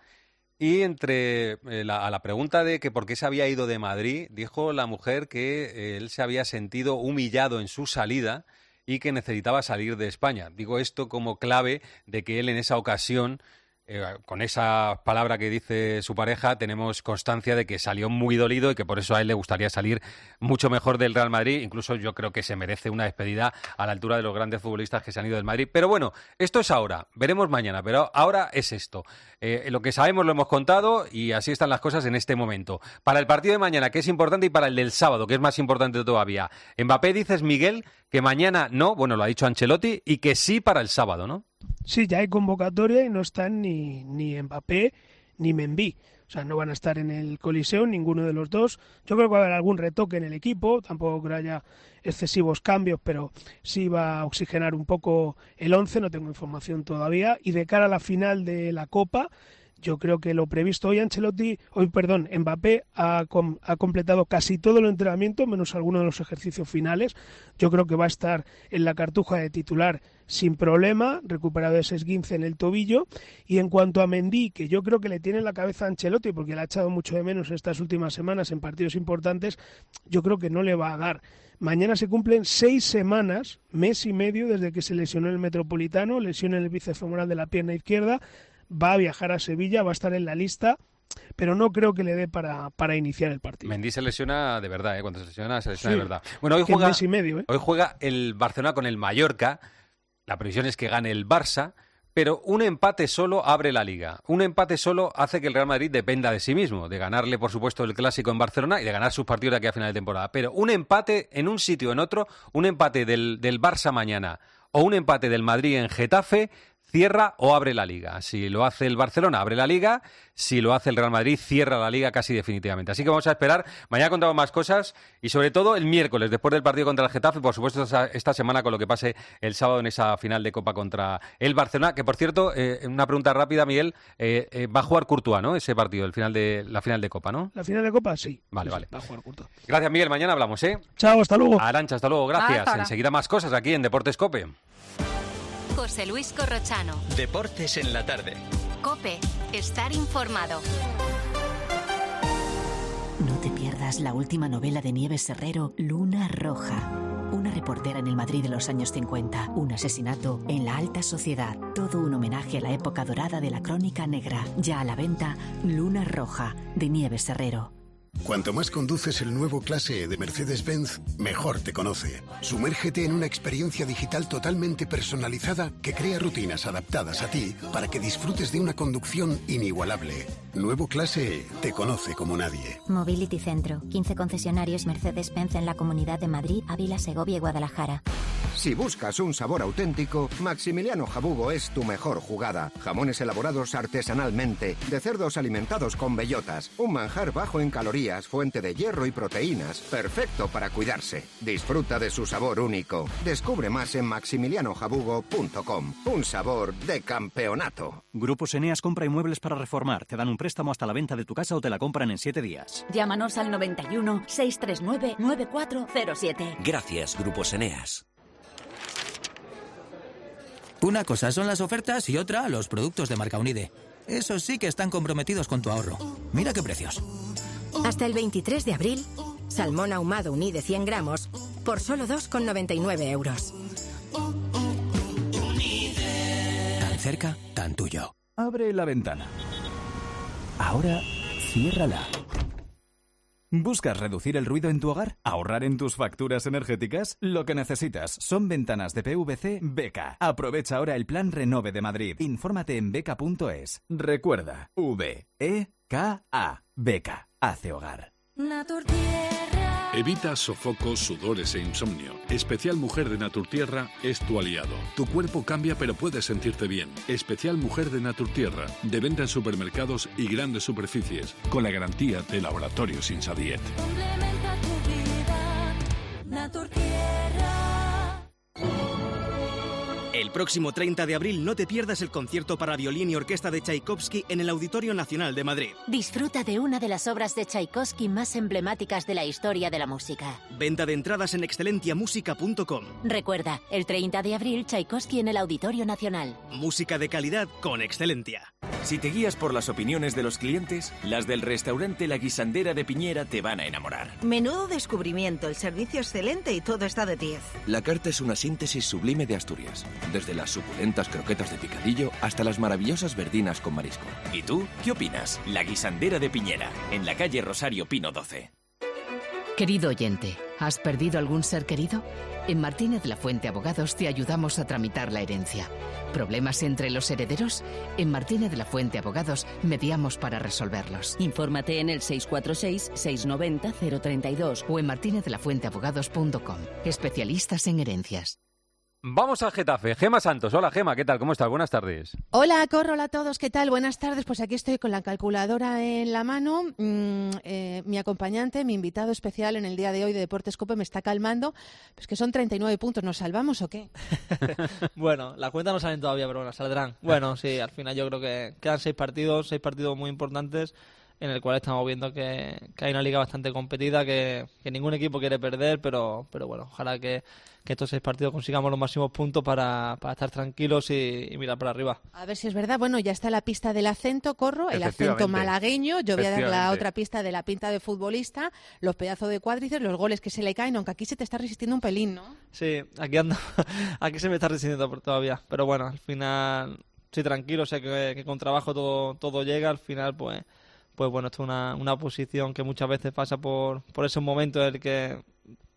Y entre eh, la, a la pregunta de que por qué se había ido de Madrid, dijo la mujer que eh, él se había sentido humillado en su salida y que necesitaba salir de España. Digo esto como clave de que él en esa ocasión, eh, con esa palabra que dice su pareja, tenemos constancia de que salió muy dolido y que por eso a él le gustaría salir mucho mejor del Real Madrid. Incluso yo creo que se merece una despedida a la altura de los grandes futbolistas que se han ido del Madrid. Pero bueno, esto es ahora, veremos mañana, pero ahora es esto. Eh, lo que sabemos lo hemos contado y así están las cosas en este momento. Para el partido de mañana, que es importante, y para el del sábado, que es más importante todavía. Mbappé, dices, Miguel, que mañana no, bueno, lo ha dicho Ancelotti, y que sí para el sábado, ¿no? Sí, ya hay convocatoria y no están ni, ni Mbappé ni Mendy. O sea, no van a estar en el Coliseo ninguno de los dos. Yo creo que va a haber algún retoque en el equipo, tampoco creo que haya excesivos cambios, pero sí va a oxigenar un poco el once, no tengo información todavía. Y de cara a la final de la Copa, yo creo que lo previsto hoy Ancelotti, hoy perdón, Mbappé ha, com, ha completado casi todo el entrenamiento, menos algunos de los ejercicios finales. Yo creo que va a estar en la cartuja de titular sin problema, recuperado ese esguince en el tobillo. Y en cuanto a Mendy, que yo creo que le tiene en la cabeza a Ancelotti, porque le ha echado mucho de menos estas últimas semanas en partidos importantes, yo creo que no le va a dar. Mañana se cumplen seis semanas, mes y medio, desde que se lesionó el Metropolitano, lesión en el bíceps femoral de la pierna izquierda. Va a viajar a Sevilla, va a estar en la lista, pero no creo que le dé para, para iniciar el partido. Mendy se lesiona de verdad, ¿eh? Cuando se lesiona, se lesiona sí, de verdad. Bueno, hoy juega, mes y medio, ¿eh? hoy juega el Barcelona con el Mallorca. La previsión es que gane el Barça, pero un empate solo abre la Liga. Un empate solo hace que el Real Madrid dependa de sí mismo, de ganarle, por supuesto, el Clásico en Barcelona y de ganar sus partidos de aquí a final de temporada. Pero un empate en un sitio o en otro, un empate del, del Barça mañana o un empate del Madrid en Getafe, cierra o abre la Liga. Si lo hace el Barcelona, abre la Liga. Si lo hace el Real Madrid, cierra la Liga casi definitivamente. Así que vamos a esperar. Mañana contamos más cosas y sobre todo el miércoles, después del partido contra el Getafe, por supuesto esta semana con lo que pase el sábado en esa final de Copa contra el Barcelona, que por cierto, eh, una pregunta rápida, Miguel, eh, eh, va a jugar Courtois, ¿no? Ese partido, el final de la final de Copa, ¿no? La final de Copa, sí. Vale, sí, vale. Va a jugar Courtois. Gracias, Miguel. Mañana hablamos, ¿eh? Chao, hasta luego. Arantxa, hasta luego. Gracias. Hasta ahora. Enseguida más cosas aquí en Deportes COPE. José Luis Corrochano. Deportes en la tarde. COPE. Estar informado. No te pierdas la última novela de Nieves Herrero, Luna Roja. Una reportera en el Madrid de los años cincuenta. Un asesinato en la alta sociedad. Todo un homenaje a la época dorada de la crónica negra. Ya a la venta, Luna Roja, de Nieves Herrero. Cuanto más conduces el nuevo Clase E de Mercedes-Benz, mejor te conoce. Sumérgete en una experiencia digital totalmente personalizada que crea rutinas adaptadas a ti para que disfrutes de una conducción inigualable. Nuevo Clase E te conoce como nadie. Mobility Centro. quince concesionarios Mercedes-Benz en la Comunidad de Madrid, Ávila, Segovia y Guadalajara. Si buscas un sabor auténtico, Maximiliano Jabugo es tu mejor jugada. Jamones elaborados artesanalmente, de cerdos alimentados con bellotas, un manjar bajo en calorías, fuente de hierro y proteínas, perfecto para cuidarse. Disfruta de su sabor único. Descubre más en maximiliano jabugo punto com. Un sabor de campeonato. Grupos Eneas compra inmuebles para reformar. Te dan un préstamo hasta la venta de tu casa o te la compran en siete días. Llámanos al noventa y uno, seiscientos treinta y nueve, noventa y cuatro cero siete. Gracias, Grupos Eneas. Una cosa son las ofertas y otra los productos de marca Unide. Esos sí que están comprometidos con tu ahorro. Mira qué precios. Hasta el veintitrés de abril, salmón ahumado Unide cien gramos por solo dos con noventa y nueve euros. Tan cerca, tan tuyo. Abre la ventana. Ahora, ciérrala. ¿Buscas reducir el ruido en tu hogar? ¿Ahorrar en tus facturas energéticas? Lo que necesitas son ventanas de P V C Beca. Aprovecha ahora el plan Renove de Madrid. Infórmate en beca punto es. Recuerda, V E K A. Beca. Hace hogar. Evita sofocos, sudores e insomnio. Especial Mujer de Naturtierra es tu aliado. Tu cuerpo cambia pero puedes sentirte bien. Especial Mujer de Naturtierra, de venta en supermercados y grandes superficies, con la garantía de Laboratorios Insadiet. Complementa tu vida, Naturtierra. El próximo treinta de abril no te pierdas el concierto para violín y orquesta de Tchaikovsky en el Auditorio Nacional de Madrid. Disfruta de una de las obras de Tchaikovsky más emblemáticas de la historia de la música. Venta de entradas en excelentia música punto com. Recuerda, el treinta de abril, Tchaikovsky en el Auditorio Nacional. Música de calidad con Excelentia. Si te guías por las opiniones de los clientes, las del restaurante La Guisandera de Piñera te van a enamorar. Menudo descubrimiento, el servicio excelente y todo está de diez. La carta es una síntesis sublime de Asturias, desde las suculentas croquetas de picadillo hasta las maravillosas verdinas con marisco. ¿Y tú qué opinas? La Guisandera de Piñera, en la calle Rosario Pino doce. Querido oyente, ¿has perdido algún ser querido? En Martínez La Fuente Abogados te ayudamos a tramitar la herencia. ¿Problemas entre los herederos? En Martínez La Fuente Abogados mediamos para resolverlos. Infórmate en el seis cuatro seis, seis nueve cero, cero tres dos o en martinez de la fuente abogados punto com. Especialistas en herencias. Vamos al Getafe. Gema Santos. Hola, Gema, ¿qué tal? ¿Cómo estás? Buenas tardes. Hola, Corro, hola a todos. ¿Qué tal? Buenas tardes. Pues aquí estoy con la calculadora en la mano. Mm, eh, mi acompañante, mi invitado especial en el día de hoy de Deportes COPE me está calmando. Pues que son treinta y nueve puntos. ¿Nos salvamos o qué? Bueno, la cuenta no salen todavía, pero bueno, saldrán. Bueno, sí, al final yo creo que quedan seis partidos, seis partidos muy importantes, en el cual estamos viendo que, que hay una liga bastante competida, que, que ningún equipo quiere perder, pero, pero bueno, ojalá que, que estos seis partidos consigamos los máximos puntos para, para estar tranquilos y, y mirar para arriba. A ver si es verdad. Bueno, ya está la pista del acento, Corro, el acento malagueño. Yo voy a dar la otra pista de la pinta de futbolista, los pedazos de cuádriceps, los goles que se le caen, aunque aquí se te está resistiendo un pelín, ¿no? Sí, aquí ando, aquí se me está resistiendo todavía, pero bueno, al final, sí, tranquilo, sé que, que con trabajo todo, todo llega, al final pues... Pues bueno, esto es una, una posición que muchas veces pasa por, por esos momentos en el que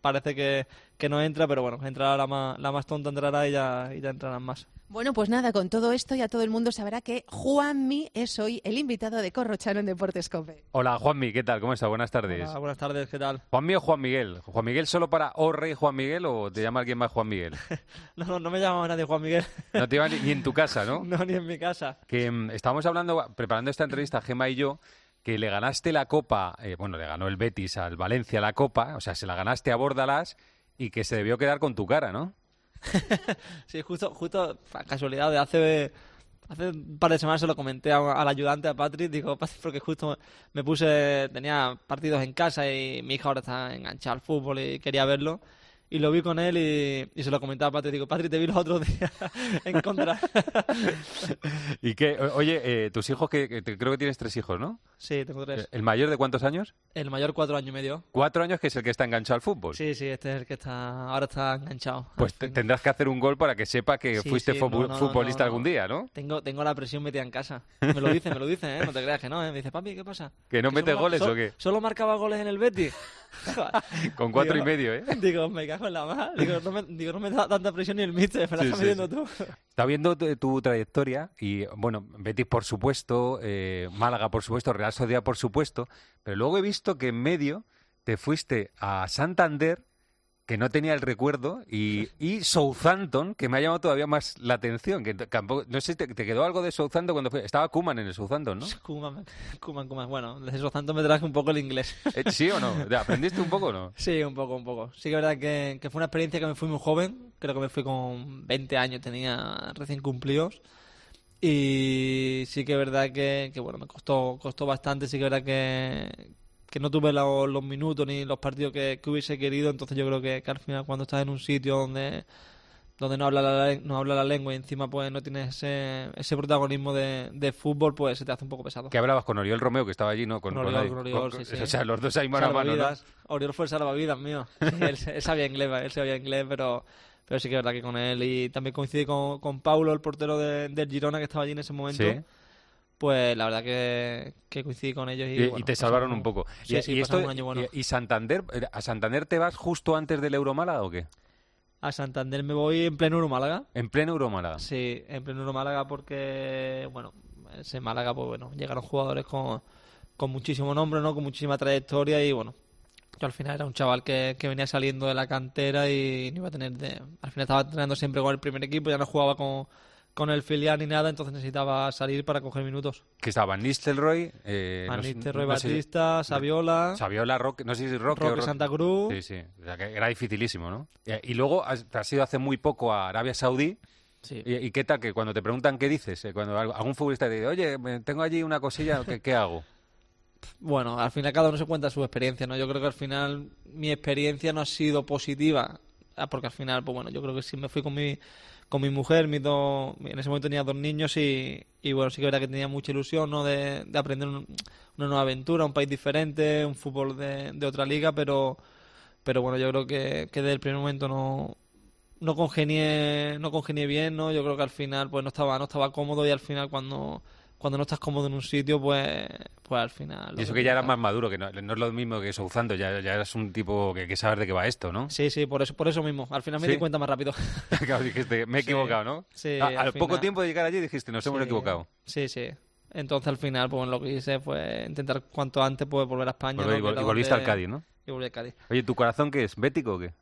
parece que, que no entra, pero bueno, entrará la más, la más tonta, entrará y ya, y ya entrarán más. Bueno, pues nada, con todo esto ya todo el mundo sabrá que Juanmi es hoy el invitado de Corrochano en Deportes COPE. Hola, Juanmi, ¿qué tal? ¿Cómo estás? Buenas tardes. Hola, buenas tardes, ¿qué tal? ¿Juanmi o Juan Miguel? ¿Juan Miguel solo para O Rey Juan Miguel o te llama alguien más Juan Miguel? no, no, no me llama nadie Juan Miguel. No te llama ni, ni en tu casa, ¿no? No, ni en mi casa. Que um, estábamos hablando, preparando esta entrevista, Gemma y yo, que le ganaste la Copa, eh, bueno, le ganó el Betis al Valencia la Copa, o sea, se la ganaste a Bordalás y que se debió quedar con tu cara, ¿no? Sí, justo, justo, casualidad, de hace, hace un par de semanas se lo comenté a, al ayudante, a Patrick, digo, Patrick, porque justo me puse, tenía partidos en casa y mi hija ahora está enganchada al fútbol y quería verlo. Y lo vi con él y, y se lo comentaba a Patrick. Digo, Patrick, te vi los otros días en contra. ¿Y qué? Oye, eh, tus hijos, que, que te, creo que tienes tres hijos, ¿no? Sí, tengo tres. ¿El mayor de cuántos años? El mayor cuatro años y medio. ¿Cuatro años, que es el que está enganchado al fútbol? Sí, sí, este es el que está ahora está enganchado. Pues te, tendrás que hacer un gol para que sepa que sí, fuiste sí, fu- no, no, futbolista no, no. algún día, ¿no? Tengo, tengo la presión metida en casa. Me lo dicen, me lo dicen, ¿eh? No te creas que no, ¿eh? Me dice, papi, ¿qué pasa? ¿Que no metes goles solo, o qué? ¿Solo marcaba goles en el Betis? Con cuatro digo, y medio, ¿eh? Digo, me cago en la mar. Digo, no me, digo, no me da tanta presión ni el míster, me la Sí, estás sí, metiendo sí. tú. Está viendo tu, tu trayectoria y, bueno, Betis por supuesto, eh, Málaga por supuesto, Real Sociedad por supuesto, pero luego he visto que en medio te fuiste a Santander, que no tenía el recuerdo, y, y Southampton, que me ha llamado todavía más la atención. Que tampoco, no sé, ¿te, te quedó algo de Southampton cuando fue? Estaba Koeman en el Southampton, ¿no? Koeman, Koeman, Koeman. Bueno, de Southampton me traje un poco el inglés. ¿Sí o no? ¿Aprendiste un poco o no? Sí, un poco, un poco. Sí que es verdad que, que fue una experiencia que me fui muy joven. Creo que me fui con veinte años, tenía recién cumplidos. Y sí que es verdad que, que bueno, me costó, costó bastante. Sí que es verdad que... que no tuve los, los minutos ni los partidos que, que hubiese querido, entonces yo creo que, que al final cuando estás en un sitio donde donde no habla la, no habla la lengua y encima pues no tienes ese, ese protagonismo de, de fútbol, pues se te hace un poco pesado. ¿Qué hablabas con Oriol Romeo, que estaba allí, no? Con, con Oriol, con, con Oriol, con, sí, sí. O sea, los dos ahí mano a mano, ¿no? Oriol fue el salvavidas mío. Sí, él, él sabía inglés, él sabía inglés, pero... Pero sí que es verdad que con él, y también coincidí con, con Paulo, el portero de, del Girona, que estaba allí en ese momento. Sí. Pues la verdad que, que coincidí con ellos. Y, y, bueno, y te salvaron un poco. Sí, y, sí, y esto, un año bueno. y, y Santander, ¿a Santander te vas justo antes del Euromálaga o qué? A Santander me voy en pleno Euromálaga. ¿En pleno Euromálaga? Sí, en pleno Euromálaga porque, bueno, ese Málaga, pues bueno, llegaron jugadores con, con muchísimo nombre, ¿no? Con muchísima trayectoria y, bueno, yo al final era un chaval que, que venía saliendo de la cantera y no iba a tener... De... Al final estaba entrenando siempre con el primer equipo, ya no jugaba con, con el filial ni nada, entonces necesitaba salir para coger minutos. Que estaba Van Nistelrooy... Eh, Van no, Nistelrooy, no sé, Batista, Saviola... Saviola, Roque, no sé si Roque, Roque o Ro... Santa Cruz... Sí, sí, o sea, que era dificilísimo, ¿no? Y, y luego has, te has ido hace muy poco a Arabia Saudí. Sí. ¿Y, ¿Y qué tal? Que cuando te preguntan qué dices, eh, cuando algún futbolista te dice, oye, tengo allí una cosilla, ¿qué, qué hago? Bueno, al final cada uno se cuenta su experiencia, ¿no? Yo creo que al final mi experiencia no ha sido positiva, porque al final, pues bueno, yo creo que sí me fui con mi con mi mujer, mis dos, en ese momento tenía dos niños y, y bueno, sí que era que tenía mucha ilusión, ¿no? De, de aprender un, una nueva aventura, un país diferente, un fútbol de, de otra liga, pero pero bueno, yo creo que, que desde el primer momento no no congenié, no congenié bien, ¿no? Yo creo que al final pues no estaba no estaba cómodo y al final cuando cuando no estás cómodo en un sitio, pues, pues al final... Y eso que ya eras más maduro, que no, no es lo mismo que Southampton, ya, ya eras un tipo que, que sabes de qué va esto, ¿no? Sí, sí, por eso por eso mismo. Al final me ¿Sí? di cuenta más rápido. Claro, dijiste, me he sí, equivocado, ¿no? Sí, a, al, al poco final... tiempo de llegar allí dijiste, nos sí, hemos equivocado. Sí, sí. Entonces al final, pues lo que hice fue intentar cuanto antes pues volver a España. Volver, ¿no? y, y volviste donde... al Cádiz, ¿no? Y volví al Cádiz. Oye, ¿tu corazón qué es? ¿Bético o qué?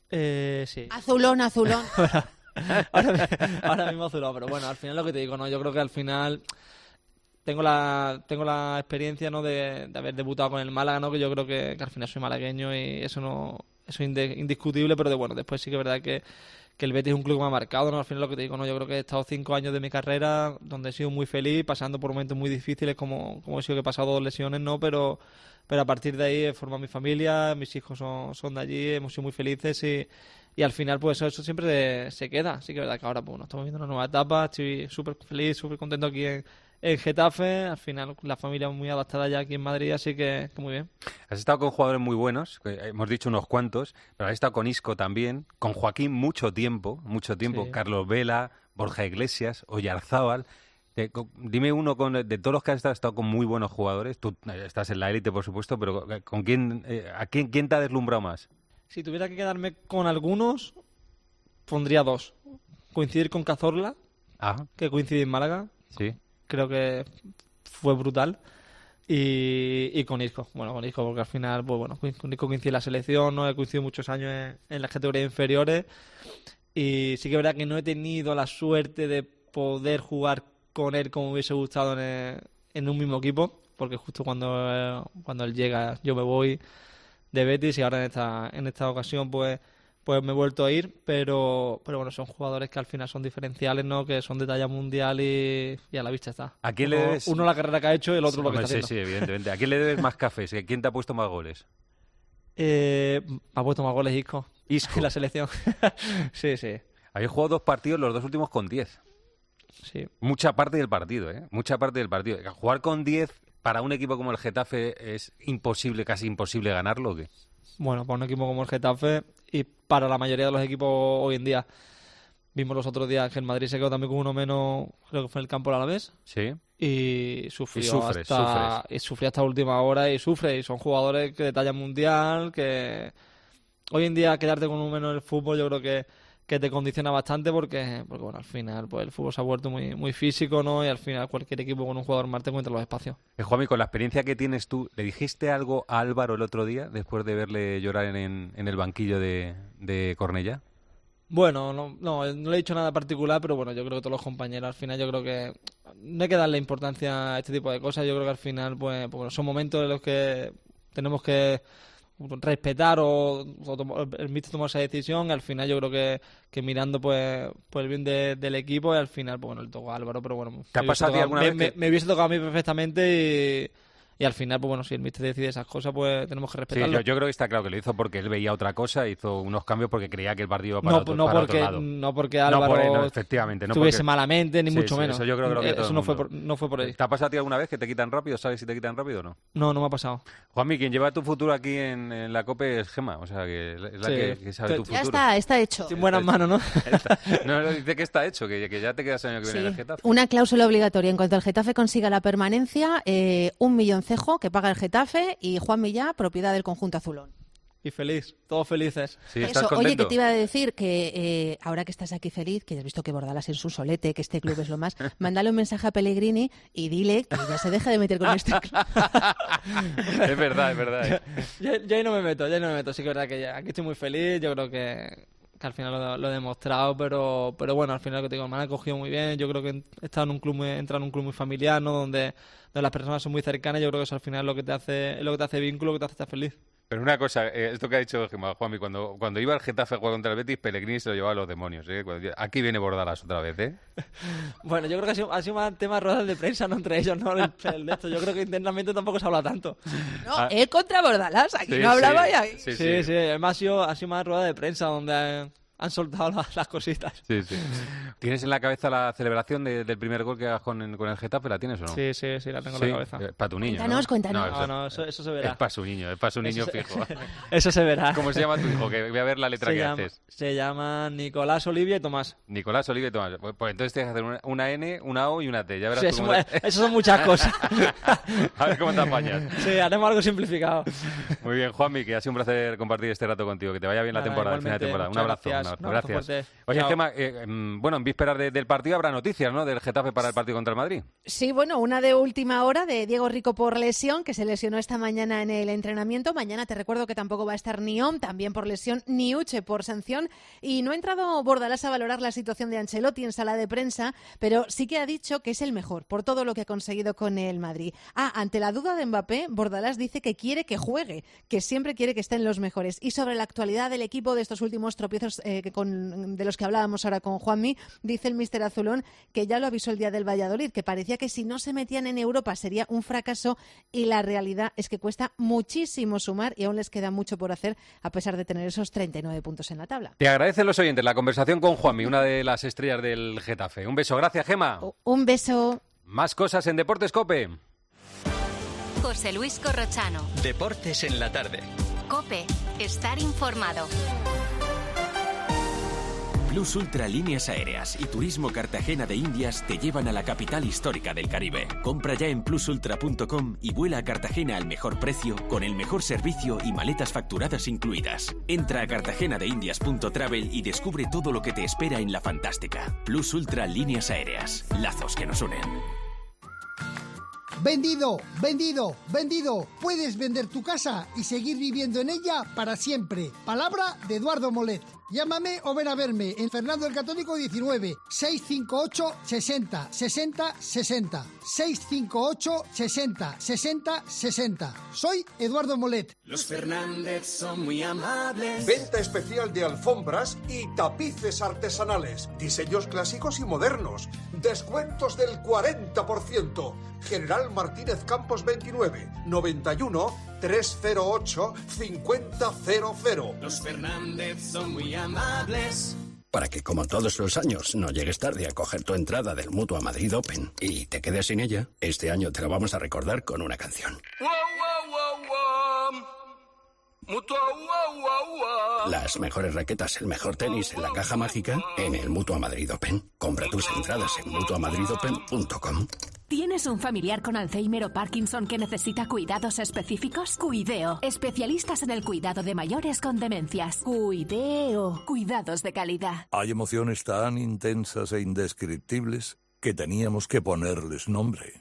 Eh, sí. Azulón, azulón. ahora, ahora mismo azulón, pero bueno, al final lo que te digo, ¿no? Yo creo que al final... Tengo la tengo la experiencia, ¿no? de, de haber debutado con el Málaga, ¿no? Que yo creo que, que al final soy malagueño y eso no eso es inde, indiscutible, pero de bueno, después sí que es verdad que, que el Betis es un club que me ha marcado, ¿no? Al final lo que te digo, ¿no? Yo creo que he estado cinco años de mi carrera donde he sido muy feliz, pasando por momentos muy difíciles como, como he sido que he pasado dos lesiones, ¿no? Pero, pero a partir de ahí he formado mi familia, mis hijos son, son de allí, hemos sido muy felices y, y al final pues eso, eso siempre se, se queda. Sí que es verdad que ahora pues bueno, estamos viendo una nueva etapa, estoy súper feliz, súper contento aquí en En Getafe, al final la familia muy adaptada ya aquí en Madrid, así que, que muy bien. Has estado con jugadores muy buenos, que hemos dicho unos cuantos, pero has estado con Isco también, con Joaquín mucho tiempo, mucho tiempo, Sí. Carlos Vela, Borja Iglesias, Oyarzábal. Eh, co- dime uno con, de todos los que has estado, has estado con muy buenos jugadores, tú eh, estás en la élite por supuesto, pero ¿con quién, eh, a quién, quién te ha deslumbrado más? Si tuviera que quedarme con algunos, pondría dos. Coincidir con Cazorla, ah. que coincide en Málaga. Sí. Creo que fue brutal. Y, y con Isco. Bueno, con Isco porque al final, pues bueno, con Isco coincide en la selección, ¿no? He coincidido muchos años en, en las categorías inferiores. Y sí que es verdad que no he tenido la suerte de poder jugar con él como me hubiese gustado en, el, en un mismo equipo. Porque justo cuando, cuando él llega, yo me voy de Betis y ahora en esta, en esta ocasión, pues... pues me he vuelto a ir, pero pero bueno, son jugadores que al final son diferenciales, ¿no? Que son de talla mundial y, y a la vista está. ¿A quién uno, le debes? Uno la carrera que ha hecho y el otro sí, lo que está sí, haciendo. Sí, evidentemente. ¿A quién le debes más cafés? ¿Quién te ha puesto más goles? Eh, me ha puesto más goles Isco. Isco. En la selección. sí, sí. Habéis jugado dos partidos, los dos últimos con diez. Sí. Mucha parte del partido, ¿eh? Mucha parte del partido. Jugar con diez para un equipo como el Getafe es imposible, casi imposible ganarlo, ¿o qué? Bueno, para un equipo como el Getafe y para la mayoría de los equipos hoy en día. Vimos los otros días que el Madrid se quedó también con uno menos, creo que fue en el campo del Alavés. Sí. Y sufrió, y sufres, hasta, sufres. y sufrió hasta última hora y sufre. Y son jugadores que de talla mundial, que hoy en día quedarte con uno menos en el fútbol yo creo que, que te condiciona bastante porque, porque bueno, al final pues el fútbol se ha vuelto muy, muy físico, ¿no? Y al final cualquier equipo con un jugador más te encuentra los espacios. Eh, Juanmi, con la experiencia que tienes tú, ¿le dijiste algo a Álvaro el otro día después de verle llorar en, en el banquillo de, de Cornellá? Bueno, no, no, no le he dicho nada particular, pero bueno, yo creo que todos los compañeros, al final yo creo que no hay que darle importancia a este tipo de cosas. Yo creo que al final pues, pues bueno, son momentos en los que tenemos que respetar o, o tom- el míster tomar esa decisión. Al final yo creo que, que mirando pues, pues el bien de, del equipo y al final pues bueno, le tocó a Álvaro, pero bueno, ¿te ha pasado a ti alguna me, vez me, que... me hubiese tocado a mí perfectamente y... Y al final, pues bueno, si el míster decide esas cosas, pues tenemos que respetarlo. Sí, yo, yo creo que está claro que lo hizo porque él veía otra cosa, hizo unos cambios porque creía que el partido iba para, no, otro, no para porque, otro lado. No porque Álvaro no por, no, efectivamente, no estuviese porque... malamente, ni sí, mucho sí, menos. Eso yo creo que lo que todo Eso el no fue, mundo. por, no fue por ahí. ¿Te ha pasado a ti alguna vez que te quitan rápido? ¿Sabes si te quitan rápido o no? No, no me ha pasado. Juanmi, quien lleva tu futuro aquí en, en la COPE es Gema, o sea, que es la Sí. que, que sabe tu Ya futuro. está, está hecho. En buenas manos, ¿no? Está- no, no, dice que está hecho, que, que ya te quedas el año que viene Sí. en el Getafe. Una cláusula obligatoria. En cuanto el Getafe consiga la permanencia, eh, un milloncejo que paga el Getafe y Juan Millá, propiedad del conjunto azulón. Y feliz, todos felices. Sí, ¿estás Eso, contento? oye, que te iba a decir que eh, ahora que estás aquí feliz, que has visto que Bordalas en su solete, que este club es lo más, mándale un mensaje a Pellegrini y dile que ya se deje de meter con este club. Es verdad, es verdad. ¿eh? Ya, ya ahí no me meto, ya ahí no me meto. Sí que es verdad que ya, aquí estoy muy feliz, yo creo que, que al final lo, lo he demostrado, pero pero bueno, al final lo que te digo, me han acogido muy bien. Yo creo que he estado en un club muy, he entrado en un club muy familiar, ¿no? Donde, donde las personas son muy cercanas. Yo creo que eso al final es lo que te hace, es lo que te hace vínculo, lo que te hace estar feliz. Pero una cosa, eh, esto que ha dicho Gemma, Juanmi, cuando, cuando iba al Getafe a jugar contra el Betis, Pellegrini se lo llevaba a los demonios. ¿eh? Cuando- aquí viene Bordalas otra vez, ¿eh? Bueno, yo creo que ha sido, ha sido más tema de ruedas de prensa, no entre ellos, no el, el de esto. Yo creo que internamente tampoco se habla tanto. No, Ah. él contra Bordalas, aquí Sí, no hablaba sí, y ahí. sí, Sí, sí. sí, además ha sido, ha sido más rueda de prensa donde han, han soltado la- las cositas. Sí, sí. ¿Tienes en la cabeza la celebración de- del primer gol que hagas con, con el Getafe? ¿La tienes o no? Sí, sí, sí, la tengo Sí, en la cabeza. eh, para tu niño, Cuéntanos, ¿no? cuéntanos. No, No, eso, no, eso, eso se verá. es para su niño, es para su niño Eso se- fijo. Eso se verá. ¿Cómo se llama tu hijo? Que voy a ver la letra se que llama, haces. Se llama Nicolás, Olivia y Tomás. Nicolás, Olivia y Tomás. Pues, pues entonces tienes que hacer una, una N, una O y una T. Ya verás Sí, tú eso, cómo te- eso son muchas cosas. A ver cómo te apañas. Sí, haremos algo simplificado. Muy bien, Juanmi, que ha sido un placer compartir este rato contigo. Que te vaya bien la Nada, temporada, el final de igualmente, temporada. Un muchas abrazo. gracias. un Un abrazo Gracias. fuerte. Oye, Chao. Gemma, eh, mm, bueno, en vísperas de- del partido habrá noticias, ¿no? Del Getafe para el partido contra el Madrid. Sí, bueno, una de última hora de Diego Rico por lesión, que se lesionó esta mañana en el entrenamiento. Mañana te recuerdo que tampoco va a estar ni Om, también por lesión, ni Uche por sanción. Y no ha entrado Bordalas a valorar la situación de Ancelotti en sala de prensa, pero sí que ha dicho que es el mejor por todo lo que ha conseguido con el Madrid. Ah, ante la duda de Mbappé, Bordalas dice que quiere que juegue, que siempre quiere que estén los mejores. Y sobre la actualidad del equipo, de estos últimos tropiezos eh, que con, de los que hablábamos ahora con Juanmi, dice el míster azulón que ya lo avisó el día del Valladolid, que parecía que si no se metían en Europa sería un fracaso, y la realidad es que cuesta muchísimo sumar y aún les queda mucho por hacer a pesar de tener esos treinta y nueve puntos en la tabla. Te agradecen los oyentes la conversación con Juanmi, una de las estrellas del Getafe. Un beso, gracias, Gema. Un beso. Más cosas en Deportes COPE. José Luis Corrochano. Deportes en la tarde. COPE. Estar informado. Plus Ultra Líneas Aéreas y Turismo Cartagena de Indias te llevan a la capital histórica del Caribe. Compra ya en plus ultra punto com y vuela a Cartagena al mejor precio, con el mejor servicio y maletas facturadas incluidas. Entra a cartagena de indias punto travel y descubre todo lo que te espera en la fantástica Plus Ultra Líneas Aéreas. Lazos que nos unen. Vendido, vendido, vendido. Puedes vender tu casa y seguir viviendo en ella para siempre. Palabra de Eduardo Molet. Llámame o ven a verme en Fernando el Católico diecinueve, seiscientos cincuenta y ocho, sesenta, sesenta, sesenta. seiscientos cincuenta y ocho, sesenta, sesenta, sesenta. Soy Eduardo Molet. Los Fernández son muy amables. Venta especial de alfombras y tapices artesanales. Diseños clásicos y modernos. Descuentos del cuarenta por ciento. General Martínez Campos veintinueve, noventa y uno, trescientos ocho, cincuenta cero cero. Los Fernández son muy amables. Para que, como todos los años, no llegues tarde a coger tu entrada del Mutua Madrid Open y te quedes sin ella, este año te la vamos a recordar con una canción. Wow, wow, wow, wow. Mutua, wow, wow, wow. Las mejores raquetas, el mejor tenis en la caja mágica en el Mutua Madrid Open. Compra tus entradas en mutua madrid open punto com. ¿Tienes un familiar con Alzheimer o Parkinson que necesita cuidados específicos? Cuideo, especialistas en el cuidado de mayores con demencias. Cuideo, cuidados de calidad. Hay emociones tan intensas e indescriptibles que teníamos que ponerles nombre.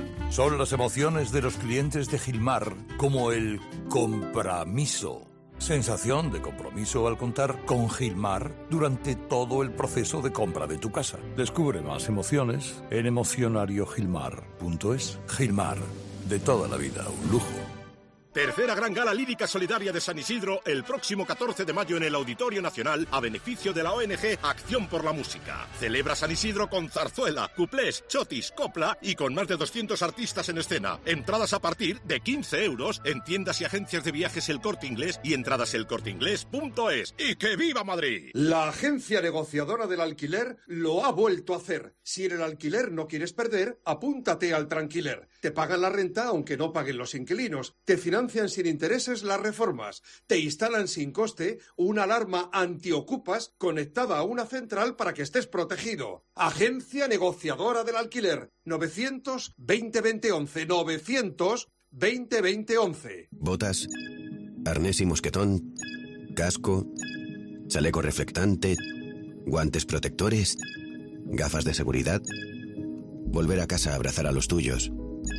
Son las emociones de los clientes de Gilmar, como el compromiso. Sensación de compromiso al contar con Gilmar durante todo el proceso de compra de tu casa. Descubre más emociones en emocionario gilmar punto es. Gilmar, de toda la vida, un lujo. Tercera Gran Gala Lírica Solidaria de San Isidro el próximo catorce de mayo en el Auditorio Nacional a beneficio de la O N G Acción por la Música. Celebra San Isidro con zarzuela, cuplés, chotis, copla y con más de doscientos artistas en escena. Entradas a partir de quince euros en tiendas y agencias de viajes El Corte Inglés y entradas el corte inglés punto es. ¡Y que viva Madrid! La agencia negociadora del alquiler lo ha vuelto a hacer. Si en el alquiler no quieres perder, apúntate al Tranquiler. Te pagan la renta aunque no paguen los inquilinos. Te financian sin intereses las reformas. Te instalan sin coste una alarma antiocupas conectada a una central para que estés protegido. Agencia negociadora del alquiler. novecientos veinte veinte once. novecientos veinte veinte once. Botas, arnés y mosquetón, casco, chaleco reflectante, guantes protectores, gafas de seguridad. Volver a casa a abrazar a los tuyos.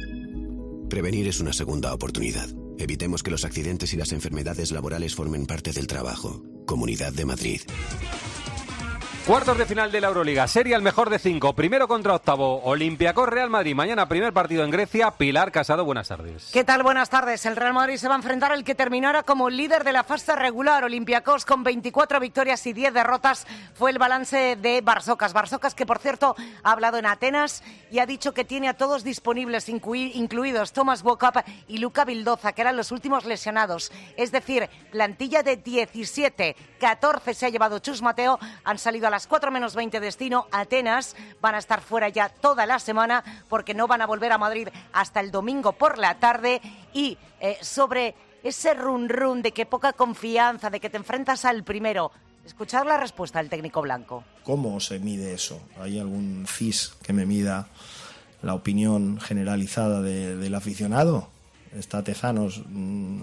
Prevenir es una segunda oportunidad. Evitemos que los accidentes y las enfermedades laborales formen parte del trabajo. Comunidad de Madrid. Cuartos de final de la Euroliga, serie al mejor de cinco, primero contra octavo, Olympiacos Real Madrid, mañana primer partido en Grecia. Pilar Casado, buenas tardes. ¿Qué tal? Buenas tardes. El Real Madrid se va a enfrentar al que terminara como líder de la fase regular. Olympiacos con veinticuatro victorias y diez derrotas fue el balance de Barsocas. Barsocas que, por cierto, ha hablado en Atenas y ha dicho que tiene a todos disponibles, inclui- incluidos Thomas Bokap y Luka Vildoza, que eran los últimos lesionados. Es decir, plantilla de diecisiete, catorce se ha llevado Chus Mateo, han salido a la las cuatro menos veinte destino Atenas, van a estar fuera ya toda la semana porque no van a volver a Madrid hasta el domingo por la tarde. Y eh, sobre ese run run de que poca confianza, de que te enfrentas al primero, escuchar la respuesta del técnico blanco. ¿Cómo se mide eso? ¿Hay algún C I S que me mida la opinión generalizada de, del aficionado? ¿Está Tezanos mmm,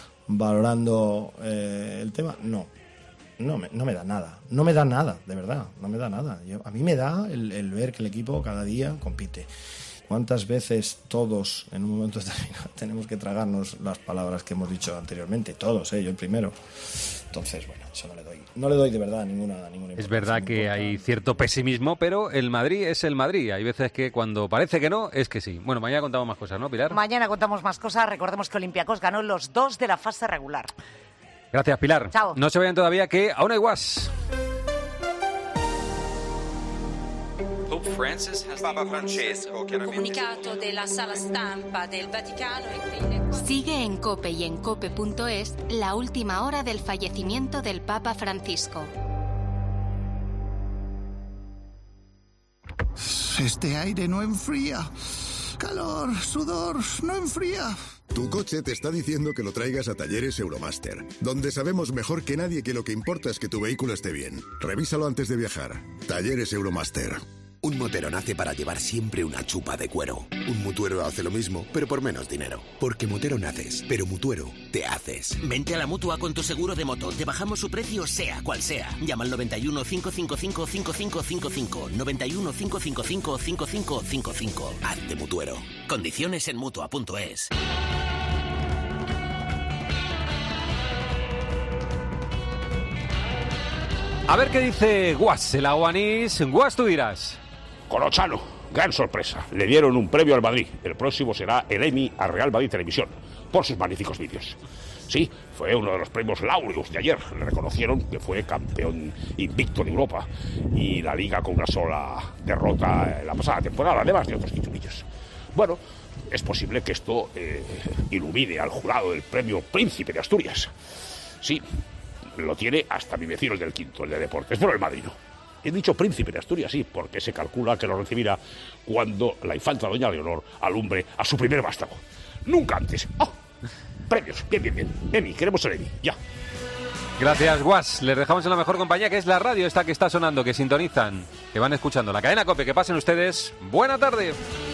valorando eh, el tema? No. No me, no me da nada, no me da nada, de verdad, no me da nada. Yo, a mí me da el, el ver que el equipo cada día compite. ¿Cuántas veces todos en un momento determinado tenemos que tragarnos las palabras que hemos dicho anteriormente? Todos, ¿eh? Yo el primero. Entonces, bueno, eso no le doy, no le doy de verdad ninguna, ninguna importancia. Es verdad que hay cierto pesimismo, pero el Madrid es el Madrid. Hay veces que cuando parece que no, es que sí. Bueno, mañana contamos más cosas, ¿no, Pilar? Mañana contamos más cosas. Recordemos que Olympiacos ganó los dos de la fase regular. Gracias, Pilar. Chao. No se vayan todavía, que aún hay guas. Pope Francis has Papa Francesco, comunicato della sala stampa del Vaticano. E sigue en COPE y en cope punto es la última hora del fallecimiento del Papa Francisco. Este aire no enfría. Calor, sudor, no enfría. Tu coche te está diciendo que lo traigas a Talleres Euromaster, donde sabemos mejor que nadie que lo que importa es que tu vehículo esté bien. Revísalo antes de viajar. Talleres Euromaster. Un motero nace para llevar siempre una chupa de cuero. Un mutuero hace lo mismo, pero por menos dinero. Porque motero naces, pero mutuero te haces. Vente a la Mutua con tu seguro de moto. Te bajamos su precio sea cual sea. Llama al noventa y uno, cinco cinco cinco, cinco cinco cinco cinco. noventa y uno, cinco cinco cinco, cinco cinco cinco cinco. Hazte mutuero. Condiciones en Mutua punto es. A ver qué dice Guas, el aguanís. Guas, tú dirás. Colochano, gran sorpresa. Le dieron un premio al Madrid. El próximo será el Emmy a Real Madrid Televisión, por sus magníficos vídeos. Sí, fue uno de los premios Laureus de ayer. Le reconocieron que fue campeón invicto de Europa y la Liga con una sola derrota en la pasada temporada, además de otros titulillos. Bueno, es posible que esto eh, ilumine al jurado del premio Príncipe de Asturias. Sí, lo tiene hasta mi vecino, el del quinto, el de deportes, pero el madrino. He dicho Príncipe de Asturias, sí, porque se calcula que lo recibirá cuando la infanta doña Leonor alumbre a su primer vástago. Nunca antes. ¡Oh! Premios, bien, bien, bien. Emmy, queremos el Emmy, ya. Gracias, Guas. Les dejamos en la mejor compañía, que es la radio esta que está sonando, que sintonizan, que van escuchando la cadena COPE. Que pasen ustedes buena tarde.